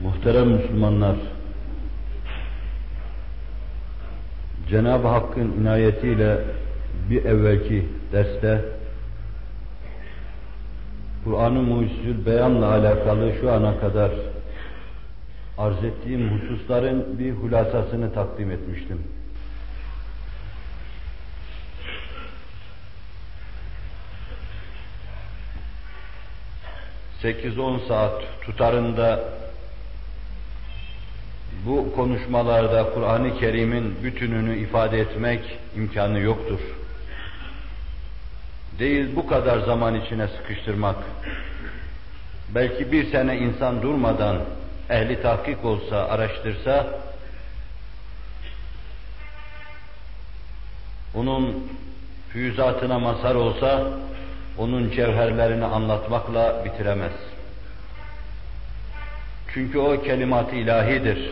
Muhterem Müslümanlar, Cenab-ı Hakk'ın inayetiyle bir evvelki derste Kur'an-ı Mucizül Beyan'la alakalı şu ana kadar arz ettiğim hususların bir hulasasını takdim etmiştim. ...8-10 saat tutarında bu konuşmalarda Kur'an-ı Kerim'in bütününü ifade etmek imkanı yoktur. Değil bu kadar zaman içine sıkıştırmak. Belki bir sene insan durmadan ehli tahkik olsa, araştırsa, onun füyüzatına mazhar olsa, onun cevherlerini anlatmakla bitiremez. Çünkü o kelimat-ı ilahidir.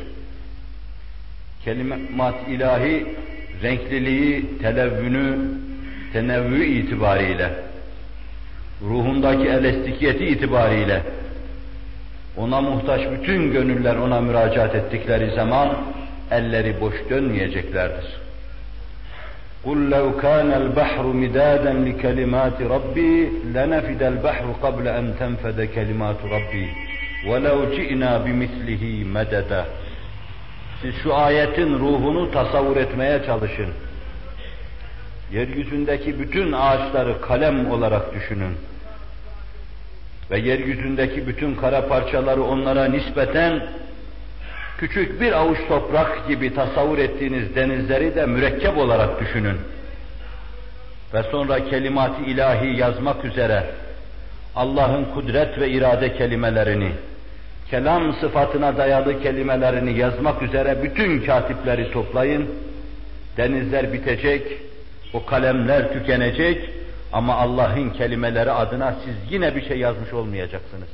Kelimat-ı ilahi renkliliği, tenevvü itibariyle, ruhundaki elastikiyeti itibariyle, ona muhtaç bütün gönüller ona müracaat ettikleri zaman elleri boş dönmeyeceklerdir. قُلْ لَوْ كَانَ الْبَحْرُ مِدَادًا لِكَلِمَاتِ رَبِّي لَنَفِدَ الْبَحْرُ قَبْلَ أَنْ تَنْفَدَ كَلِمَاتُ رَبِّي وَلَوْ جِئْنَا بِمِثْلِهِ مَدَدًا. Siz şu ayetin ruhunu tasavvur etmeye çalışın. Yeryüzündeki bütün ağaçları kalem olarak düşünün. Ve yeryüzündeki bütün kara parçaları onlara nispeten küçük bir avuç toprak gibi tasavvur ettiğiniz denizleri de mürekkep olarak düşünün. Ve sonra kelimat-ı ilahi yazmak üzere Allah'ın kudret ve irade kelimelerini, kelam sıfatına dayalı kelimelerini yazmak üzere bütün katipleri toplayın. Denizler bitecek, o kalemler tükenecek ama Allah'ın kelimeleri adına siz yine bir şey yazmış olmayacaksınız.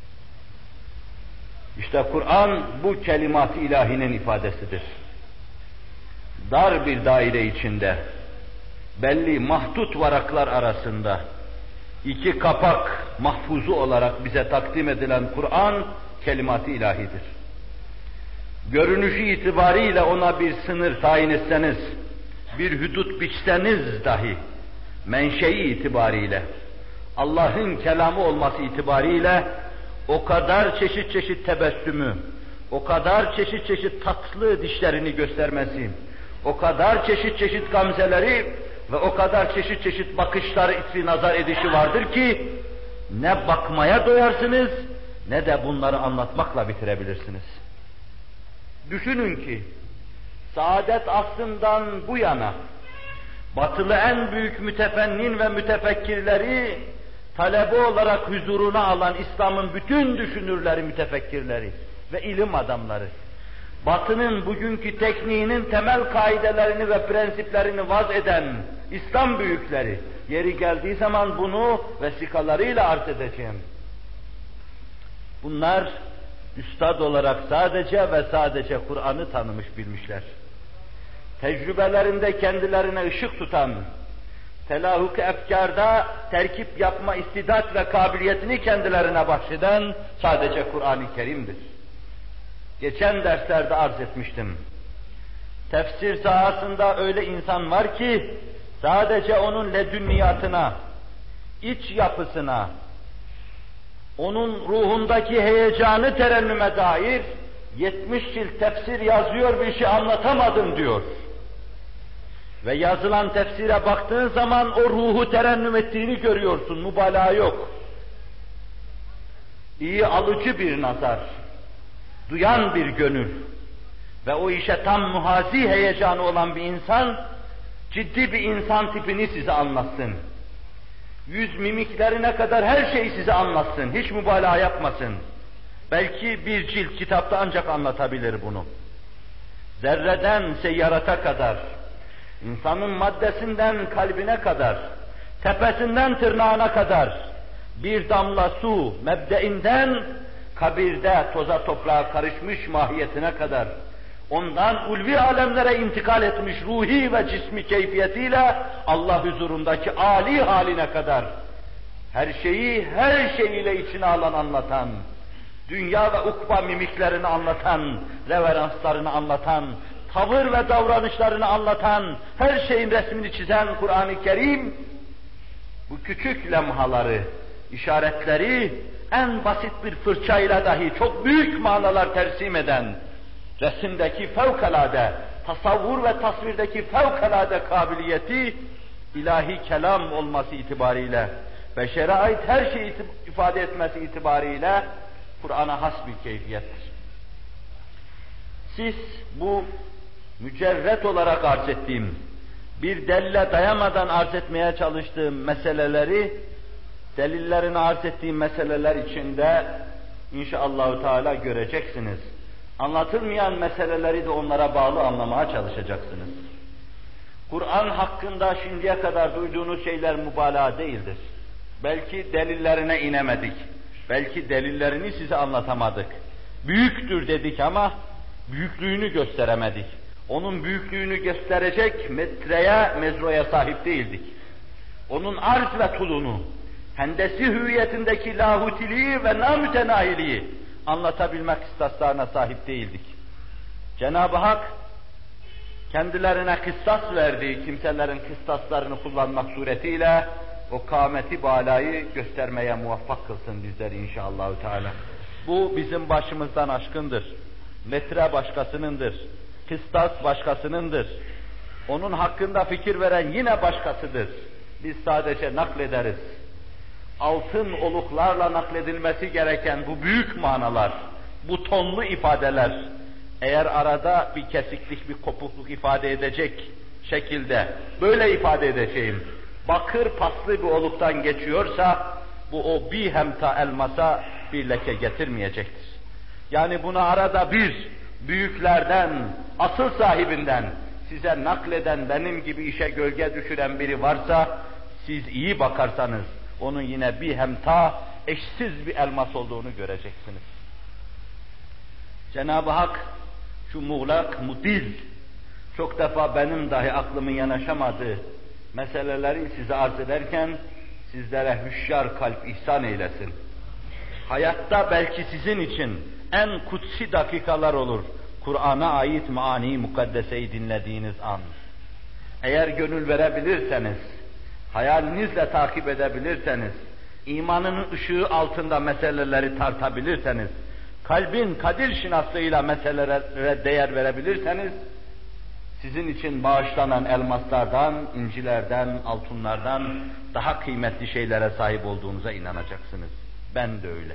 İşte Kur'an bu kelimat-ı ilahinin ifadesidir. Dar bir daire içinde, belli mahdut varaklar arasında, iki kapak mahfuzu olarak bize takdim edilen Kur'an, kelimat-ı ilahidir. Görünüşü itibariyle ona bir sınır tayin etseniz, bir hudut biçseniz dahi, menşei itibariyle, Allah'ın kelamı olması itibariyle, o kadar çeşit çeşit tebessümü, o kadar çeşit çeşit tatlı dişlerini göstermesi, o kadar çeşit çeşit gamzeleri ve o kadar çeşit çeşit bakışları itri nazar edişi vardır ki, ne bakmaya doyarsınız, ne de bunları anlatmakla bitirebilirsiniz. Düşünün ki, saadet asrından bu yana, batılı en büyük mütefennin ve mütefekkirleri, talebe olarak huzuruna alan İslam'ın bütün düşünürleri, mütefekkirleri ve ilim adamları, Batı'nın bugünkü tekniğinin temel kaidelerini ve prensiplerini vaz eden İslam büyükleri, yeri geldiği zaman bunu vesikalarıyla arz edeceğim. Bunlar, üstad olarak sadece ve sadece Kur'an'ı tanımış bilmişler. Tecrübelerinde kendilerine ışık tutan, telahuk efkârda terkip yapma istidat ve kabiliyetini kendilerine bahşeden sadece Kur'an-ı Kerim'dir. Geçen derslerde arz etmiştim. Tefsir sahasında öyle insan var ki, sadece onun ledünniyatına, iç yapısına, onun ruhundaki heyecanı terennüme dair 70 cilt tefsir yazıyor, bir şey anlatamadım diyor. Ve yazılan tefsire baktığın zaman o ruhu terennüm ettiğini görüyorsun, mübalağa yok. İyi alıcı bir nazar, duyan bir gönül ve o işe tam muhazi heyecanı olan bir insan, ciddi bir insan tipini size anlatsın. Yüz mimiklerine kadar her şeyi size anlatsın, hiç mübalağa yapmasın. Belki bir cilt kitapta ancak anlatabilir bunu. Zerreden seyyarata kadar, İnsanın maddesinden kalbine kadar, tepesinden tırnağına kadar, bir damla su mebdeinden, kabirde toza toprağa karışmış mahiyetine kadar, ondan ulvi alemlere intikal etmiş ruhi ve cismi keyfiyetiyle, Allah huzurundaki âli haline kadar, her şeyi her şeyiyle içine alan, anlatan, dünya ve ukba mimiklerini anlatan, reveranslarını anlatan, tavır ve davranışlarını anlatan, her şeyin resmini çizen Kur'an-ı Kerim, bu küçük lemhaları, işaretleri en basit bir fırçayla dahi çok büyük manalar tersim eden, resimdeki fevkalade, tasavvur ve tasvirdeki fevkalade kabiliyeti, ilahi kelam olması itibariyle, beşere ait her şeyi ifade etmesi itibariyle, Kur'an'a has bir keyfiyettir. Siz bu mücerret olarak arz ettiğim, bir delile dayamadan arz etmeye çalıştığım meseleleri, delillerini arz ettiğim meseleler içinde inşallahü teala göreceksiniz. Anlatılmayan meseleleri de onlara bağlı anlamaya çalışacaksınız. Kur'an hakkında şimdiye kadar duyduğunuz şeyler mübalağa değildir. Belki delillerine inemedik. Belki delillerini size anlatamadık. Büyüktür dedik ama büyüklüğünü gösteremedik. Onun büyüklüğünü gösterecek metreye, mezroya sahip değildik. Onun arz ve tulunu, hendesi hüviyetindeki lahutiliği ve namütenahiliği anlatabilmek istaslarına sahip değildik. Cenab-ı Hak kendilerine kıssas verdiği kimselerin kıssaslarını kullanmak suretiyle o kâmeti balayı göstermeye muvaffak kılsın bizleri inşallahü teala. Bu bizim başımızdan aşkındır. Metre başkasınındır. Kıstas başkasınındır. Onun hakkında fikir veren yine başkasıdır. Biz sadece naklederiz. Altın oluklarla nakledilmesi gereken bu büyük manalar, bu tonlu ifadeler, eğer arada bir kesiklik, bir kopukluk ifade edecek şekilde, böyle ifade edeceğim, bakır paslı bir oluktan geçiyorsa, bu o bir hemta elmasa bir leke getirmeyecektir. Yani bunu arada bir, büyüklerden, asıl sahibinden, size nakleden, benim gibi işe gölge düşüren biri varsa, siz iyi bakarsanız, onun yine bir hemta, eşsiz bir elmas olduğunu göreceksiniz. Cenab-ı Hak, şu muğlak, mudil, çok defa benim dahi aklımın yanaşamadığı meseleleri size arz ederken, sizlere hüşyar kalp ihsan eylesin. Hayatta belki sizin için en kutsi dakikalar olur, Kur'an'a ait maani mukaddeseyi dinlediğiniz an. Eğer gönül verebilirseniz, hayalinizle takip edebilirseniz, imanının ışığı altında meseleleri tartabilirseniz, kalbin kadir şinaslığıyla meselelere değer verebilirseniz, sizin için bağışlanan elmaslardan, incilerden, altınlardan daha kıymetli şeylere sahip olduğunuza inanacaksınız. Ben de öyle.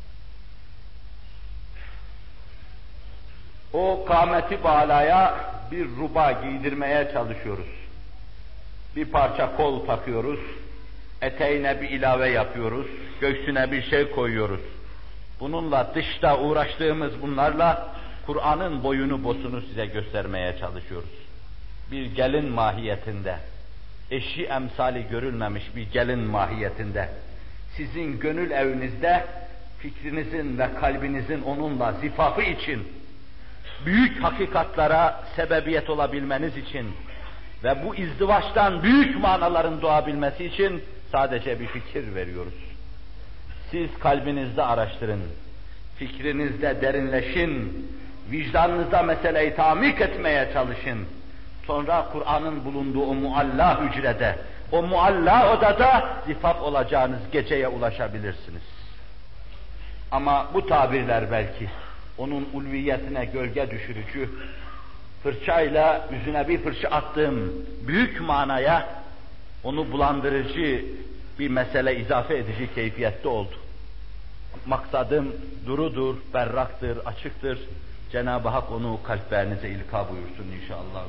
O kâmeti bağlaya bir ruba giydirmeye çalışıyoruz. Bir parça kol takıyoruz, eteğine bir ilave yapıyoruz, göğsüne bir şey koyuyoruz. Bununla dışta uğraştığımız bunlarla Kur'an'ın boyunu bosunu size göstermeye çalışıyoruz. Bir gelin mahiyetinde, eşi emsali görülmemiş bir gelin mahiyetinde, sizin gönül evinizde fikrinizin ve kalbinizin onunla zifafı için, büyük hakikatlara sebebiyet olabilmeniz için ve bu izdivaçtan büyük manaların doğabilmesi için sadece bir fikir veriyoruz. Siz kalbinizde araştırın, fikrinizde derinleşin, vicdanınızda meseleyi tamik etmeye çalışın. Sonra Kur'an'ın bulunduğu o mualla hücrede, o mualla odada zifaf olacağınız geceye ulaşabilirsiniz. Ama bu tabirler belki onun ulviyetine gölge düşürücü, fırçayla yüzüne bir fırça attığım büyük manaya onu bulandırıcı bir mesele izafe edici keyfiyette oldu. Maksadım durudur, berraktır, açıktır. Cenab-ı Hak onu kalplerinize ilka buyursun inşallah.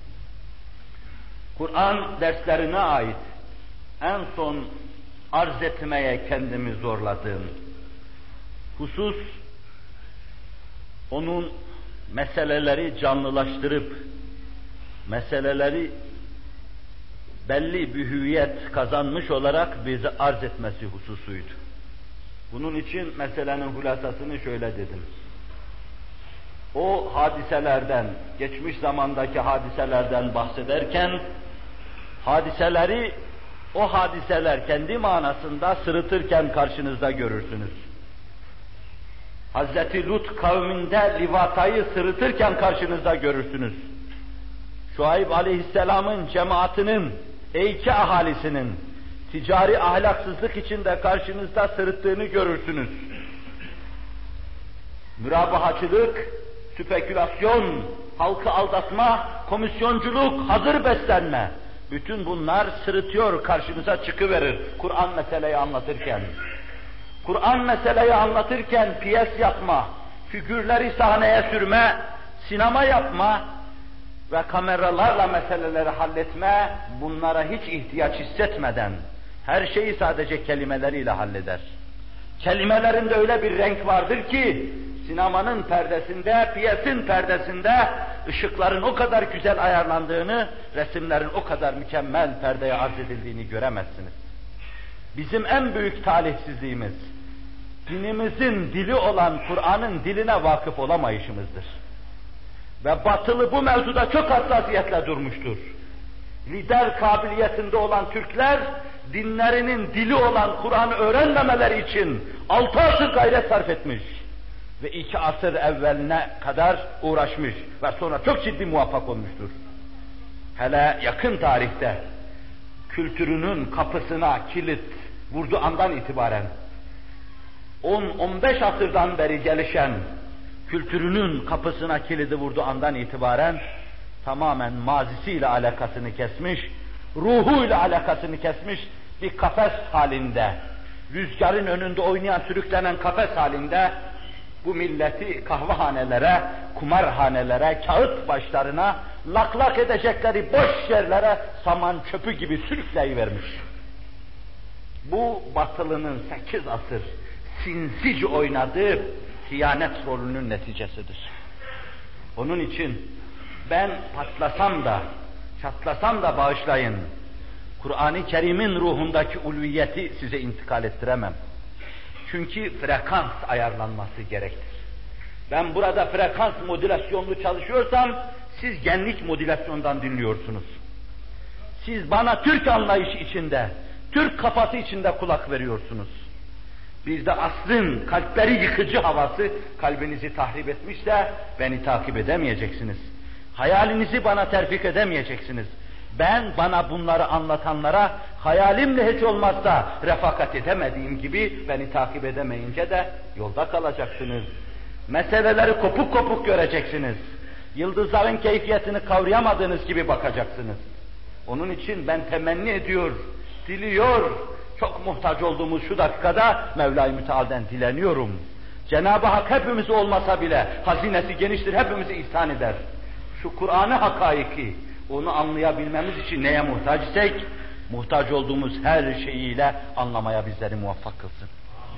Kur'an derslerine ait en son arz etmeye kendimi zorladığım husus, onun meseleleri canlılaştırıp, meseleleri belli bir hüviyet kazanmış olarak bize arz etmesi hususuydu. Bunun için meselenin hulasasını şöyle dedim. O hadiselerden, geçmiş zamandaki hadiselerden bahsederken, hadiseleri, o hadiseler kendi manasında sırıtırken karşınızda görürsünüz. Hazreti Lut kavminde livatayı sırıtırken karşınızda görürsünüz. Şuayb aleyhisselamın cemaatinin, Eyke ahalisinin ticari ahlaksızlık içinde karşınızda sırıttığını görürsünüz. Mürabahacılık, spekülasyon, halkı aldatma, komisyonculuk, hazır beslenme, bütün bunlar sırıtıyor, karşınıza çıkıverir Kur'an meseleyi anlatırken. Kur'an meseleyi anlatırken piyes yapma, figürleri sahneye sürme, sinema yapma ve kameralarla meseleleri halletme, bunlara hiç ihtiyaç hissetmeden her şeyi sadece kelimeleriyle halleder. Kelimelerinde öyle bir renk vardır ki, sinemanın perdesinde, piyesin perdesinde ışıkların o kadar güzel ayarlandığını, resimlerin o kadar mükemmel perdeye arz edildiğini göremezsiniz. Bizim en büyük talihsizliğimiz, dinimizin dili olan Kur'an'ın diline vakıf olamayışımızdır. Ve batılı bu mevzuda çok hassasiyetle durmuştur. Lider kabiliyetinde olan Türkler, dinlerinin dili olan Kur'an'ı öğrenmemeleri için 6 asır gayret sarf etmiş. Ve 2 asır evveline kadar uğraşmış ve sonra çok ciddi muvaffak olmuştur. Hele yakın tarihte kültürünün kapısına kilit vurduğu andan itibaren 10-15 asırdan beri gelişen kültürünün kapısına kilidi vurduğu andan itibaren tamamen mazisiyle alakasını kesmiş, ruhuyla alakasını kesmiş bir kafes halinde, rüzgarın önünde oynayan, sürüklenen kafes halinde bu milleti kahvehanelere, kumarhanelere, kağıt başlarına, lak edecekleri boş yerlere saman çöpü gibi sürükleyivermiş. Bu batılının 8 asır sinsice oynadığı hıyanet rolünün neticesidir. Onun için ben patlasam da, çatlasam da bağışlayın, Kur'an-ı Kerim'in ruhundaki ulviyeti size intikal ettiremem. Çünkü frekans ayarlanması gerektir. Ben burada frekans modülasyonlu çalışıyorsam, siz genlik modülasyondan dinliyorsunuz. Siz bana Türk anlayışı içinde, Türk kafası içinde kulak veriyorsunuz. Bir de asrın kalpleri yıkıcı havası kalbinizi tahrip etmişse beni takip edemeyeceksiniz. Hayalinizi bana terfik edemeyeceksiniz. Ben bana bunları anlatanlara hayalimle hiç olmazsa refakat edemediğim gibi beni takip edemeyince de yolda kalacaksınız. Meseleleri kopuk kopuk göreceksiniz. Yıldızların keyfiyetini kavrayamadığınız gibi bakacaksınız. Onun için ben temenni ediyor, diliyor, çok muhtaç olduğumuz şu dakikada Mevla-i Müteal'den dileniyorum. Cenab-ı Hak hepimiz olmasa bile hazinesi geniştir, hepimizi ihsan eder. Şu Kur'an-ı hakaiki, onu anlayabilmemiz için neye muhtaç isek, muhtaç olduğumuz her şeyiyle anlamaya bizleri muvaffak kılsın.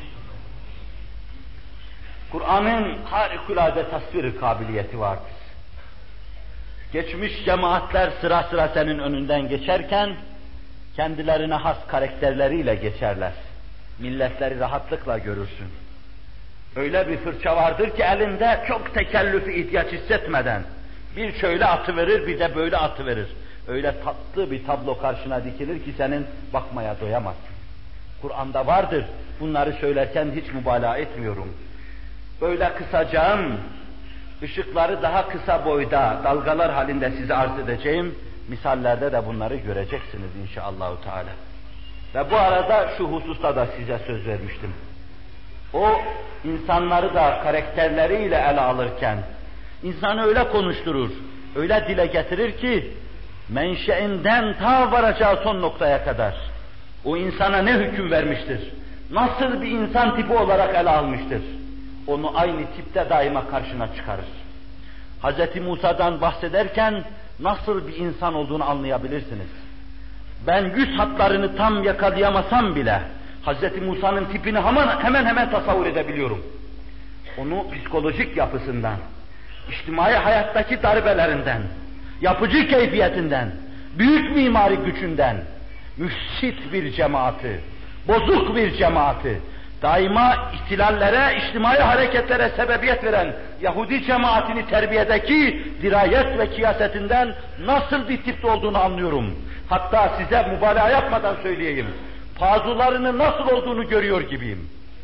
Kur'an'ın harikulade tasvir kabiliyeti vardır. Geçmiş cemaatler sıra sıra senin önünden geçerken, kendilerine has karakterleriyle geçerler. Milletleri rahatlıkla görürsün. Öyle bir fırça vardır ki elinde çok tekellüfi ihtiyaç hissetmeden, bir şöyle atıverir, bir de böyle atıverir. Öyle tatlı bir tablo karşına dikilir ki senin bakmaya doyamazsın. Kur'an'da vardır, bunları söylerken hiç mübalağa etmiyorum. Böyle kısacağım, ışıkları daha kısa boyda, dalgalar halinde size arz edeceğim, misallerde de bunları göreceksiniz inşallahü teala. Ve bu arada şu hususta da size söz vermiştim. O, insanları da karakterleriyle ele alırken, insanı öyle konuşturur, öyle dile getirir ki, menşeinden ta varacağı son noktaya kadar, o insana ne hüküm vermiştir, nasıl bir insan tipi olarak ele almıştır, onu aynı tipte daima karşına çıkarır. Hz. Musa'dan bahsederken, nasıl bir insan olduğunu anlayabilirsiniz. Ben yüz hatlarını tam yakalayamasam bile, Hz. Musa'nın tipini hemen tasavvur edebiliyorum. Onu psikolojik yapısından, içtimai hayattaki darbelerinden, yapıcı keyfiyetinden, büyük mimari gücünden, müfsit bir cemaati, bozuk bir cemaati, daima ihtilallere, içtimai hareketlere sebebiyet veren Yahudi cemaatini terbiyedeki dirayet ve kıyasetinden nasıl bir tipte olduğunu anlıyorum. Hatta size mübalağa yapmadan söyleyeyim, pazularının nasıl olduğunu görüyor gibiyim.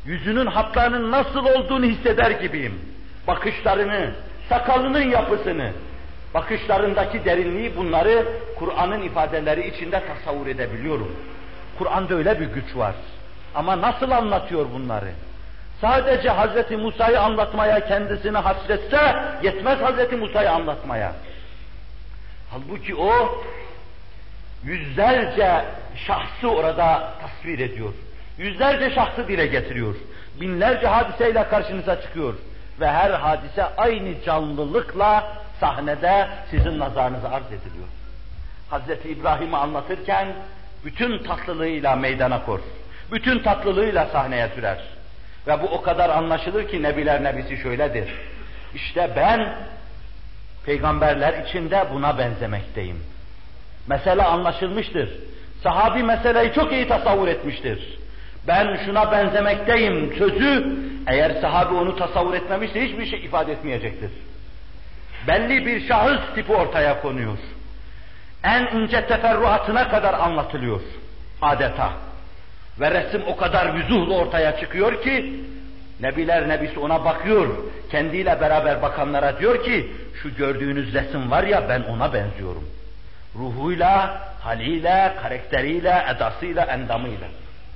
yüzünün hatlarının nasıl olduğunu hisseder gibiyim. Bakışlarını, sakalının yapısını, bakışlarındaki derinliği, bunları Kur'an'ın ifadeleri içinde tasavvur edebiliyorum. Kur'an'da öyle bir güç var. Ama nasıl anlatıyor bunları? Sadece Hz. Musa'yı anlatmaya kendisini hasretse yetmez Hz. Musa'yı anlatmaya. Halbuki o yüzlerce şahsı orada tasvir ediyor. Yüzlerce şahsı dile getiriyor. Binlerce hadiseyle karşınıza çıkıyor. Ve her hadise aynı canlılıkla sahnede sizin nazarınıza arz ediliyor. Hz. İbrahim'i anlatırken bütün tatlılığıyla meydana kor. Bütün tatlılığıyla sahneye sürer. Ve bu o kadar anlaşılır ki Nebiler Nebisi şöyledir. İşte ben peygamberler içinde buna benzemekteyim. Mesele anlaşılmıştır. Sahabi meseleyi çok iyi tasavvur etmiştir. Ben şuna benzemekteyim sözü, eğer sahabi onu tasavvur etmemişse hiçbir şey ifade etmeyecektir. Belli bir şahıs tipi ortaya konuyor. En ince teferruatına kadar anlatılıyor adeta. Ve resim o kadar vüzuhla ortaya çıkıyor ki, Nebiler Nebisi ona bakıyor, kendiyle beraber bakanlara diyor ki, şu gördüğünüz resim var ya, ben ona benziyorum. Ruhuyla, haliyle, karakteriyle, edasıyla, endamıyla.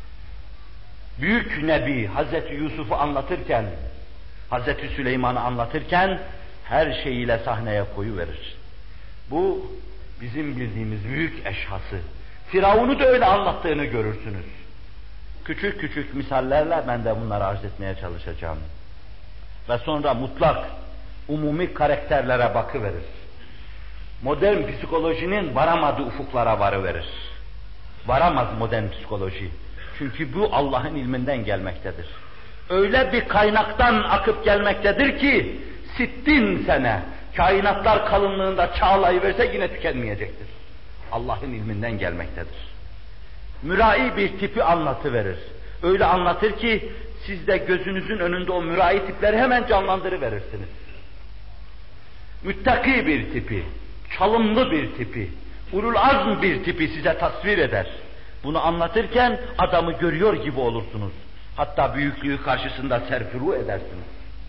Büyük Nebi Hazreti Yusuf'u anlatırken, Hazreti Süleyman'ı anlatırken her şeyiyle sahneye koyuverir. Bu bizim bildiğimiz büyük eşhası. Firavun'u da öyle anlattığını görürsünüz. Küçük küçük misallerle ben de bunları arz etmeye çalışacağım. Ve sonra mutlak, umumi karakterlere bakıverir. Modern psikolojinin varamadığı ufuklara varıverir. Varamaz modern psikoloji. Çünkü bu Allah'ın ilminden gelmektedir. Öyle bir kaynaktan akıp gelmektedir ki 60 sene kainatlar kalınlığında çağlayıverse yine tükenmeyecektir. Allah'ın ilminden gelmektedir. Mürai bir tipi anlatıverir. Öyle anlatır ki siz de gözünüzün önünde o mürai tipleri hemen canlandırıverirsiniz. Müttaki bir tipi, çalımlı bir tipi, ulul azm bir tipi size tasvir eder. Bunu anlatırken adamı görüyor gibi olursunuz. Hatta büyüklüğü karşısında serfiru edersiniz.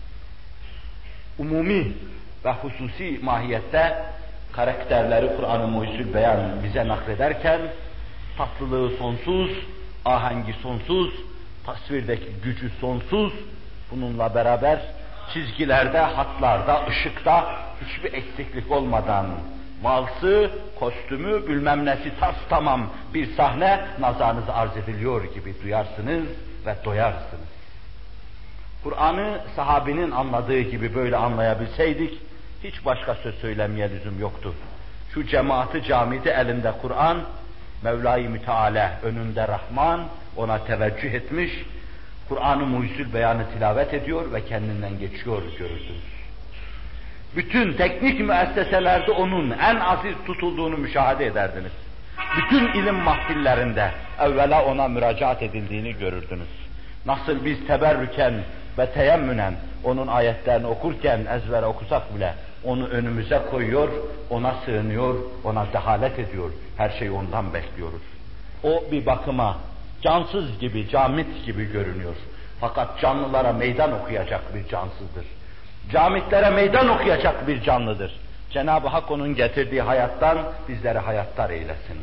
Umumi ve hususi mahiyette karakterleri Kur'an-ı Muhyüzül Beyan bize naklederken tatlılığı sonsuz, ahengi sonsuz, tasvirdeki gücü sonsuz, bununla beraber çizgilerde, hatlarda, ışıkta hiçbir eksiklik olmadan valsı, kostümü, bilmem nesi tas tamam bir sahne nazarınıza arz ediliyor gibi duyarsınız ve doyarsınız. Kur'an'ı sahabinin anladığı gibi böyle anlayabilseydik, hiç başka söz söylemeye lüzum yoktu. Şu cemaati camide elinde Kur'an, Mevla-i Müteala önünde Rahman ona teveccüh etmiş, Kur'an-ı Muhyüzül Beyan'ı tilavet ediyor ve kendinden geçiyor görürsünüz. Bütün teknik müesseselerde onun en aziz tutulduğunu müşahede ederdiniz. Bütün ilim mahfillerinde evvela ona müracaat edildiğini görürdünüz. Nasıl biz teberrüken ve teyemmünen onun ayetlerini okurken ezbere okusak bile onu önümüze koyuyor, ona sığınıyor, ona dehalet ediyor. Her şeyi ondan bekliyoruz. O bir bakıma cansız gibi, camit gibi görünüyor. Fakat canlılara meydan okuyacak bir cansızdır. Camitlere meydan okuyacak bir canlıdır. Cenab-ı Hak onun getirdiği hayattan bizleri hayattar eylesin.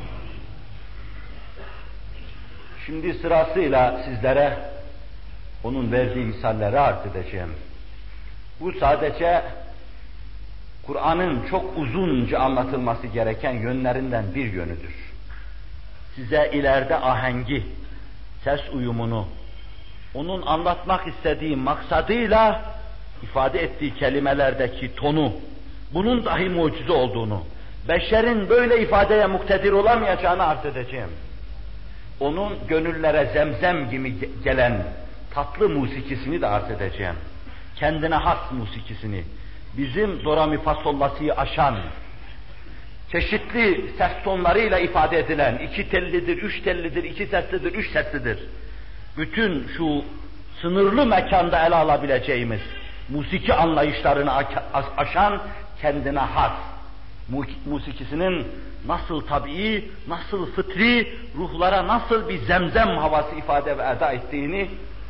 Şimdi sırasıyla sizlere onun verdiği misalleri arz edeceğim. Bu sadece Kur'an'ın çok uzunca anlatılması gereken yönlerinden bir yönüdür. Size ileride ahengi, ses uyumunu, onun anlatmak istediği maksadıyla ifade ettiği kelimelerdeki tonu, bunun dahi mucize olduğunu, beşerin böyle ifadeye muktedir olamayacağını arz edeceğim. Onun gönüllere zemzem gibi gelen tatlı musikisini de arz edeceğim. Kendine has musikisini, bizim do, ra, mi, fa, sol, la, si'yi aşan, çeşitli ses tonlarıyla ifade edilen, 2 tellidir, 3 tellidir, 2 seslidir, 3 seslidir. Bütün şu sınırlı mekanda ele alabileceğimiz musiki anlayışlarını aşan kendine has musikisinin nasıl tabii, nasıl fıtri, ruhlara nasıl bir zemzem havası ifade ve eda ettiğini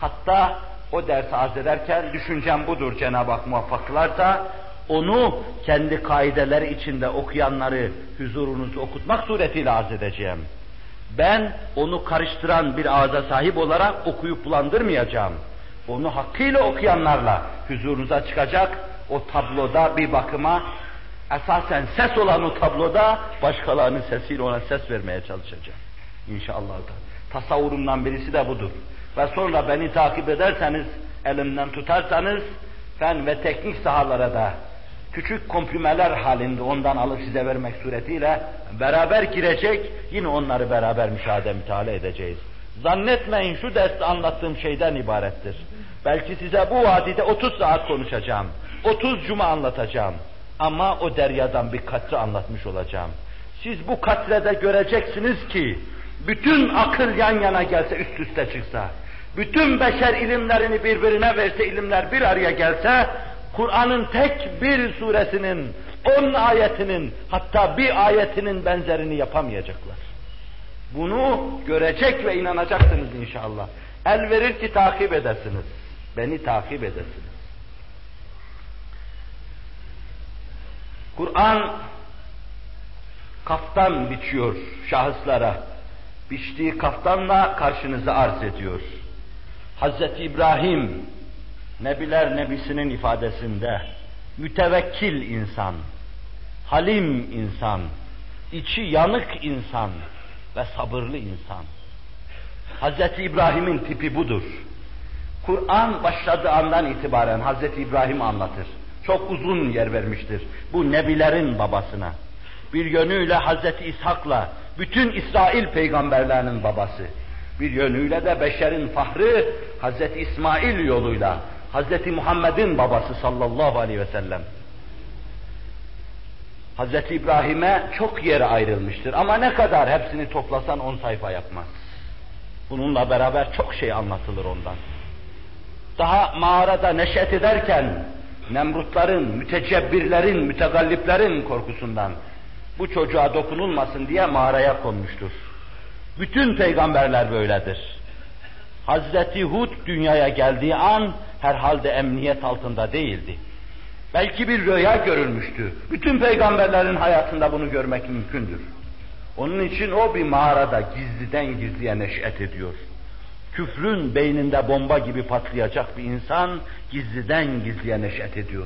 Hatta o dersi arz ederken düşüncem budur, Cenab-ı Hak muvaffak kılarsa, onu kendi kaideleri içinde okuyanları huzurunuzda okutmak suretiyle arz edeceğim. Ben onu karıştıran bir ağza sahip olarak okuyup bulandırmayacağım. Onu hakkıyla okuyanlarla huzurunuza çıkacak, o tabloda bir bakıma esasen ses olan o tabloda başkalarının sesiyle ona ses vermeye çalışacağım. İnşallah. Tasavvurumdan birisi de budur. Ve sonra beni takip ederseniz, elimden tutarsanız, fen ve teknik sahalara da küçük komprimeler halinde ondan alıp size vermek suretiyle beraber girecek, yine onları beraber müşahede müteala edeceğiz. Zannetmeyin şu derste anlattığım şeyden ibarettir. Belki size bu vadide 30 saat konuşacağım, 30 cuma anlatacağım. Ama o deryadan bir katre anlatmış olacağım. Siz bu katrede göreceksiniz ki, bütün akıl yan yana gelse, üst üste çıksa, bütün beşer ilimlerini birbirine verse, ilimler bir araya gelse, Kur'an'ın tek bir suresinin, 10 ayetinin, hatta bir ayetinin benzerini yapamayacaklar. Bunu görecek ve inanacaksınız inşallah. El verir ki takip edesiniz. Beni takip edesiniz. Kur'an kaftan biçiyor şahıslara. Biçtiği kaftanla karşınıza arz ediyor. Hazreti İbrahim, Nebiler Nebisi'nin ifadesinde, mütevekkil insan, halim insan, içi yanık insan ve sabırlı insan. Hazreti İbrahim'in tipi budur. Kur'an başladığı andan itibaren Hazreti İbrahim anlatır. Çok uzun yer vermiştir bu nebilerin babasına. Bir yönüyle Hazreti İshak'la bütün İsrail peygamberlerinin babası. Bir yönüyle de beşerin fahri Hazreti İsmail yoluyla Hazreti Muhammed'in babası sallallahu aleyhi ve sellem. Hazreti İbrahim'e çok yere ayrılmıştır ama ne kadar hepsini toplasan 10 sayfa yapmaz. Bununla beraber çok şey anlatılır ondan. Daha mağarada neşet ederken Nemrutların, mütecebbirlerin, mütegalliplerin korkusundan bu çocuğa dokunulmasın diye mağaraya konmuştur. Bütün peygamberler böyledir. Hazreti Hud dünyaya geldiği an herhalde emniyet altında değildi. Belki bir rüya görülmüştü. Bütün peygamberlerin hayatında bunu görmek mümkündür. Onun için o bir mağarada gizliden gizliye neşet ediyor. Küfrün beyninde bomba gibi patlayacak bir insan gizliden gizliye neşet ediyor.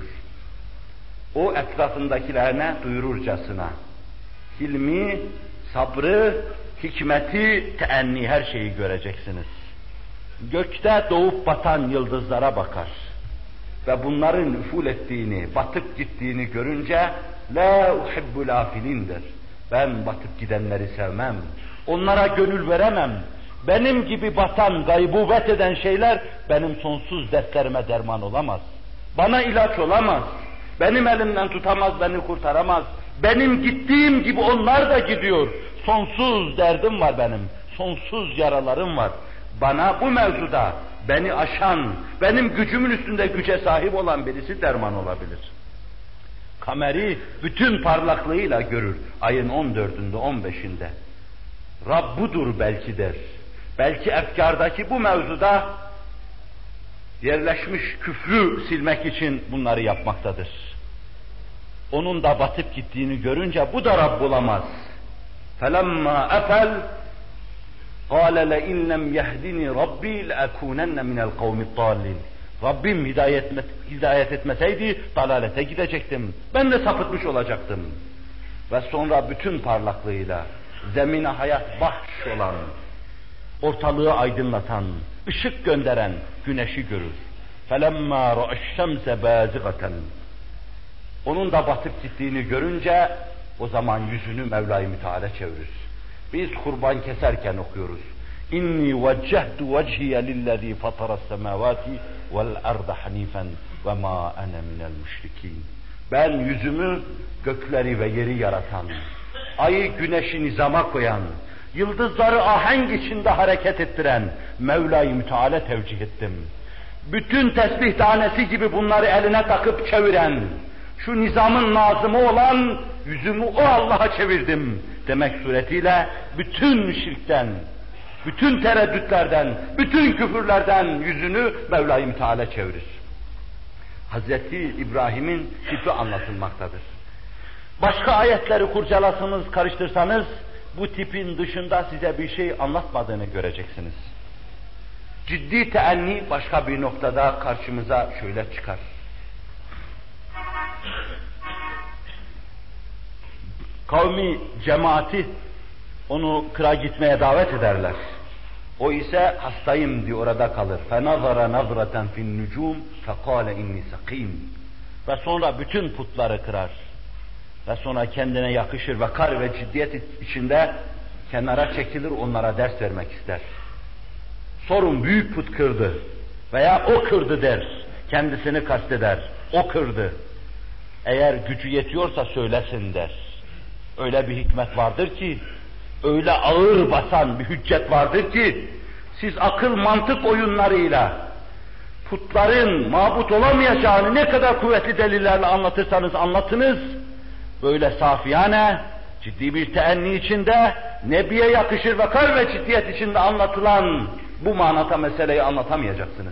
O etrafındakilerine duyururcasına hilmi, sabrı, hikmeti, teenni her şeyi göreceksiniz. Gökte doğup batan yıldızlara bakar ve bunların üful ettiğini, batıp gittiğini görünce la uhibbul afilin der. Ben batıp gidenleri sevmem, onlara gönül veremem. Benim gibi batan, gaybubet eden şeyler benim sonsuz dertlerime derman olamaz. Bana ilaç olamaz. Benim elimden tutamaz, beni kurtaramaz. Benim gittiğim gibi onlar da gidiyor. Sonsuz derdim var benim, sonsuz yaralarım var. Bana bu mevzuda beni aşan, benim gücümün üstünde güce sahip olan birisi derman olabilir. Kameri bütün parlaklığıyla görür ayın 14'ünde, 15'inde. Rab budur belki der. Belki efkardaki bu mevzuda yerleşmiş küfrü silmek için bunları yapmaktadır. Onun da batıp gittiğini görünce bu da Rabb olamaz. فَلَمَّا أَفَلْ قَالَ لَاِنْ لَمْ يَهْدِنِي رَبِّي لَأَكُونَنَّ مِنَ الْقَوْمِ الضَّالِّينَ Rabbim hidayet etmeseydi dalalete gidecektim. Ben de sapıtmış olacaktım. Ve sonra bütün parlaklığıyla zemine hayat bahş olan, ortalığı aydınlatan, ışık gönderen güneşi görür. فَلَمَّا رَأَ الشَّمْسَ بَازِغَةً Onun da batıp gittiğini görünce o zaman yüzünü Mevla-i Müteala çevirir. Biz kurban keserken okuyoruz. İnni vecehtu veciye lillezî fataras semâvâti vel arda hanifen ve mâ ene minel müşrikîn. Ben yüzümü gökleri ve yeri yaratan, ayı güneşi nizama koyan, yıldızları ahenk içinde hareket ettiren Mevla-i Müteala tevcih ettim. Bütün tesbih tanesi gibi bunları eline takıp çeviren, şu nizamın nazımı olan yüzümü o Allah'a çevirdim demek suretiyle bütün şirkten, bütün tereddütlerden, bütün küfürlerden yüzünü Mevla-i Teala çevirir. Hazreti İbrahim'in tipi anlatılmaktadır. Başka ayetleri kurcalasanız, karıştırsanız, bu tipin dışında size bir şey anlatmadığını göreceksiniz. Ciddi teenni başka bir noktada karşımıza şöyle çıkar. Kavmi, cemaati onu kıra gitmeye davet ederler. O ise hastayım diye orada kalır. فَنَظَرَ نَظْرَةً فِي النُّجُومِ فَقَالَ اِنِّي سَقِيمٌ. Ve sonra bütün putları kırar. Ve sonra kendine yakışır ve kar ve ciddiyet içinde kenara çekilir, onlara ders vermek ister. Sorun büyük put kırdı veya o kırdı der. Kendisini kasteder. O kırdı. Eğer gücü yetiyorsa söylesin der. Öyle bir hikmet vardır ki, öyle ağır basan bir hüccet vardır ki, siz akıl mantık oyunlarıyla putların mabut olamayacağını ne kadar kuvvetli delillerle anlatırsanız anlatınız, böyle safiyane, ciddi bir teenni içinde, Nebi'ye yakışır vakar ve ciddiyet içinde anlatılan bu manata meseleyi anlatamayacaksınız.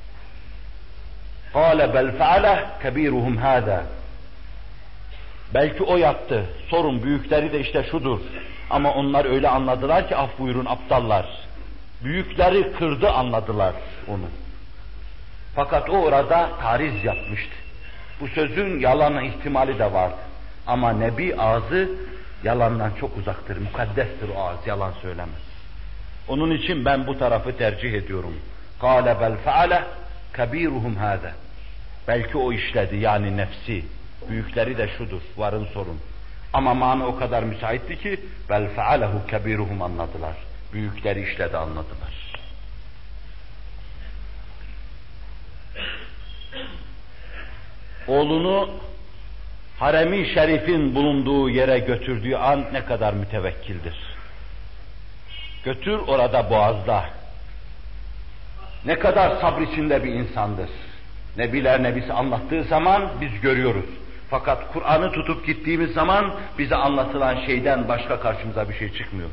قَالَ بَلْ فَعَلَهْ كَب۪يرُهُمْ هَذَا. Belki o yaptı, sorun büyükleri de işte şudur. Ama onlar öyle anladılar ki, af buyurun aptallar. Büyükleri kırdı anladılar onu. Fakat o orada tariz yapmıştı. Bu sözün yalan ihtimali de vardı. Ama Nebi ağzı yalandan çok uzaktır, mukaddestir o ağız, yalan söylemez. Onun için ben bu tarafı tercih ediyorum. قَالَ بَلْ فَعَلَهْ كَب۪يرُهُمْ هَذَا. Belki o işledi, yani nefsi. Büyükleri de şudur, varın sorun. Ama mana o kadar müsaitti ki, bel fealehu kebiruhum anladılar. Büyükleri işledi anladılar. Oğlunu harem-i şerifin bulunduğu yere götürdüğü an ne kadar mütevekkildir. Götür orada boğazda. Ne kadar sabır içinde bir insandır. Nebiler Nebisi anlattığı zaman biz görüyoruz. Fakat Kur'an'ı tutup gittiğimiz zaman bize anlatılan şeyden başka karşımıza bir şey çıkmıyor.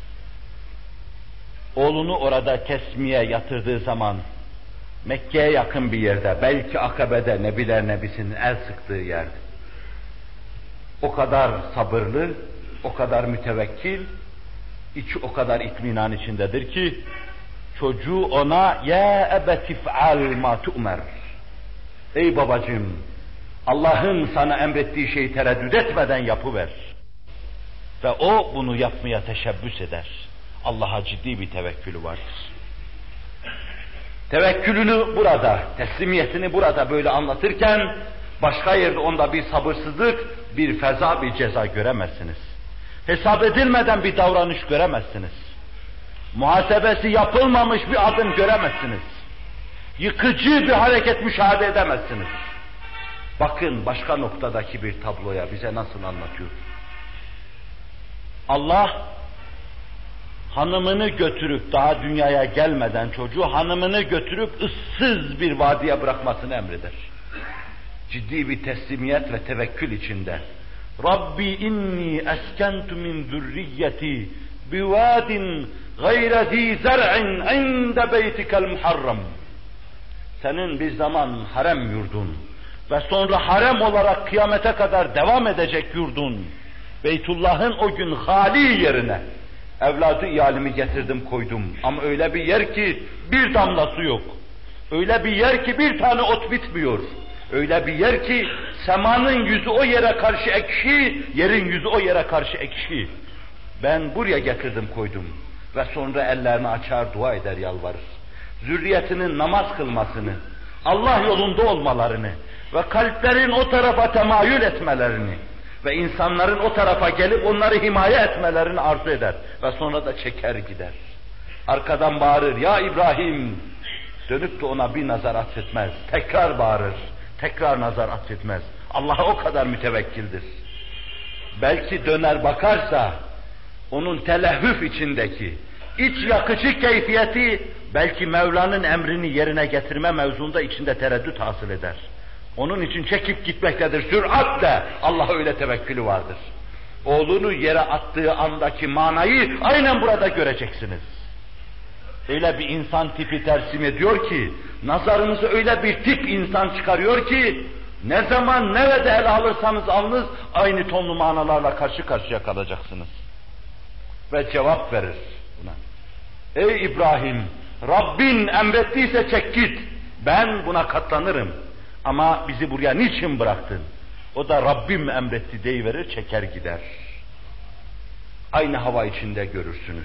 Oğlunu orada kesmeye yatırdığı zaman Mekke'ye yakın bir yerde, belki Akabe'de Nebiler Nebisi'nin el sıktığı yerde. O kadar sabırlı, o kadar mütevekkil, içi o kadar itminan içindedir ki çocuğu ona ya ebeti fe'al ma tu'mer. Ey babacığım, Allah'ın sana emrettiği şeyi tereddüt etmeden yapıver. Ve o bunu yapmaya teşebbüs eder. Allah'a ciddi bir tevekkülü vardır. Tevekkülünü burada, teslimiyetini burada böyle anlatırken, başka yerde onda bir sabırsızlık, bir feza, bir ceza göremezsiniz. Hesap edilmeden bir davranış göremezsiniz. Muhasebesi yapılmamış bir adım göremezsiniz. Yıkıcı bir hareket müşahede edemezsiniz. Bakın başka noktadaki bir tabloya bize nasıl anlatıyor. Allah hanımını götürüp daha dünyaya gelmeden çocuğu hanımını götürüp ıssız bir vadiye bırakmasını emreder. Ciddi bir teslimiyet ve tevekkül içinde. Rabbi inni eskentu min zürriyeti bivadin gayre zi zer'in inde beytikel muharram. Senin bir zaman harem yurdun ve sonra harem olarak kıyamete kadar devam edecek yurdun, Beytullah'ın o gün hali yerine evladı iyalimi getirdim koydum. Ama öyle bir yer ki bir damla su yok. Öyle bir yer ki bir tane ot bitmiyor. Öyle bir yer ki semanın yüzü o yere karşı ekşi, yerin yüzü o yere karşı ekşi. Ben buraya getirdim koydum. Ve sonra ellerini açar, dua eder, yalvarır. Zürriyetinin namaz kılmasını, Allah yolunda olmalarını ve kalplerin o tarafa temayül etmelerini ve insanların o tarafa gelip onları himaye etmelerini arzu eder. Ve sonra da çeker gider. Arkadan bağırır, ya İbrahim! Dönüp de ona bir nazar atfetmez. Tekrar bağırır, tekrar nazar atfetmez. Allah'a o kadar mütevekkildir. Belki döner bakarsa, onun telehhüf içindeki, iç yakıcı keyfiyeti, belki Mevla'nın emrini yerine getirme mevzunda içinde tereddüt hasıl eder. Onun için çekip gitmektedir, süratle. Allah'a öyle tevekkülü vardır. Oğlunu yere attığı andaki manayı aynen burada göreceksiniz. öyle bir insan tipi tersim ediyor ki, nazarınızı öyle bir tip insan çıkarıyor ki, ne zaman nerede ele alırsanız alınız, aynı tonlu manalarla karşı karşıya kalacaksınız. Ve cevap verir buna. Ey İbrahim, Rabbin emrettiyse çek git, ben buna katlanırım. Ama bizi buraya niçin bıraktın? O da Rabbim emretti deyiverir, çeker gider. Aynı hava içinde görürsünüz.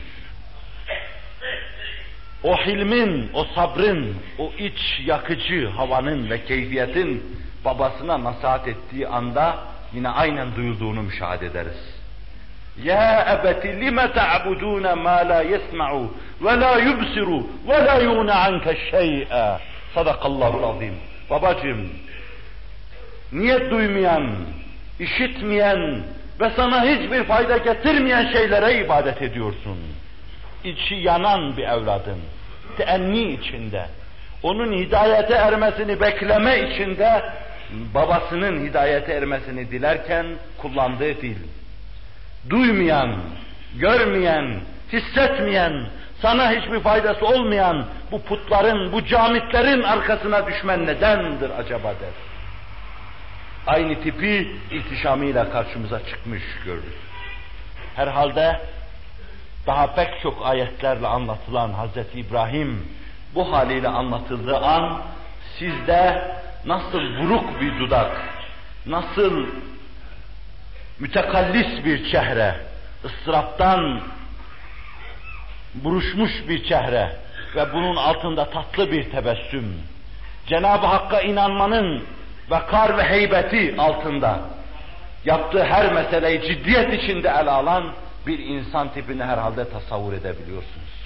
O hilmin, o sabrın, o iç yakıcı havanın ve keyfiyetin babasına nasihat ettiği anda yine aynen duyulduğunu müşahede ederiz. Ya ebeti lime ta'budûne mâ lâ yesma'u ve lâ yubsiru ve lâ yûne anke şey'e. Sadakallahul azim. Babacığım, niye duymayan, işitmeyen ve sana hiçbir fayda getirmeyen şeylere ibadet ediyorsun? İçi yanan bir evladın, teenni içinde, onun hidayete ermesini bekleme içinde, babasının hidayete ermesini dilerken kullandığı dil. Duymayan, görmeyen, hissetmeyen, sana hiçbir faydası olmayan bu putların, bu camitlerin arkasına düşmen nedendir acaba der. Aynı tipi ihtişamıyla karşımıza çıkmış gördük. Herhalde daha pek çok ayetlerle anlatılan Hazreti İbrahim bu haliyle anlatıldığı an sizde nasıl buruk bir dudak, nasıl mütekallis bir çehre, ıstıraptan buruşmuş bir çehre ve bunun altında tatlı bir tebessüm, Cenab-ı Hakk'a inanmanın vakar ve heybeti altında yaptığı her meseleyi ciddiyet içinde ele alan bir insan tipini herhalde tasavvur edebiliyorsunuz.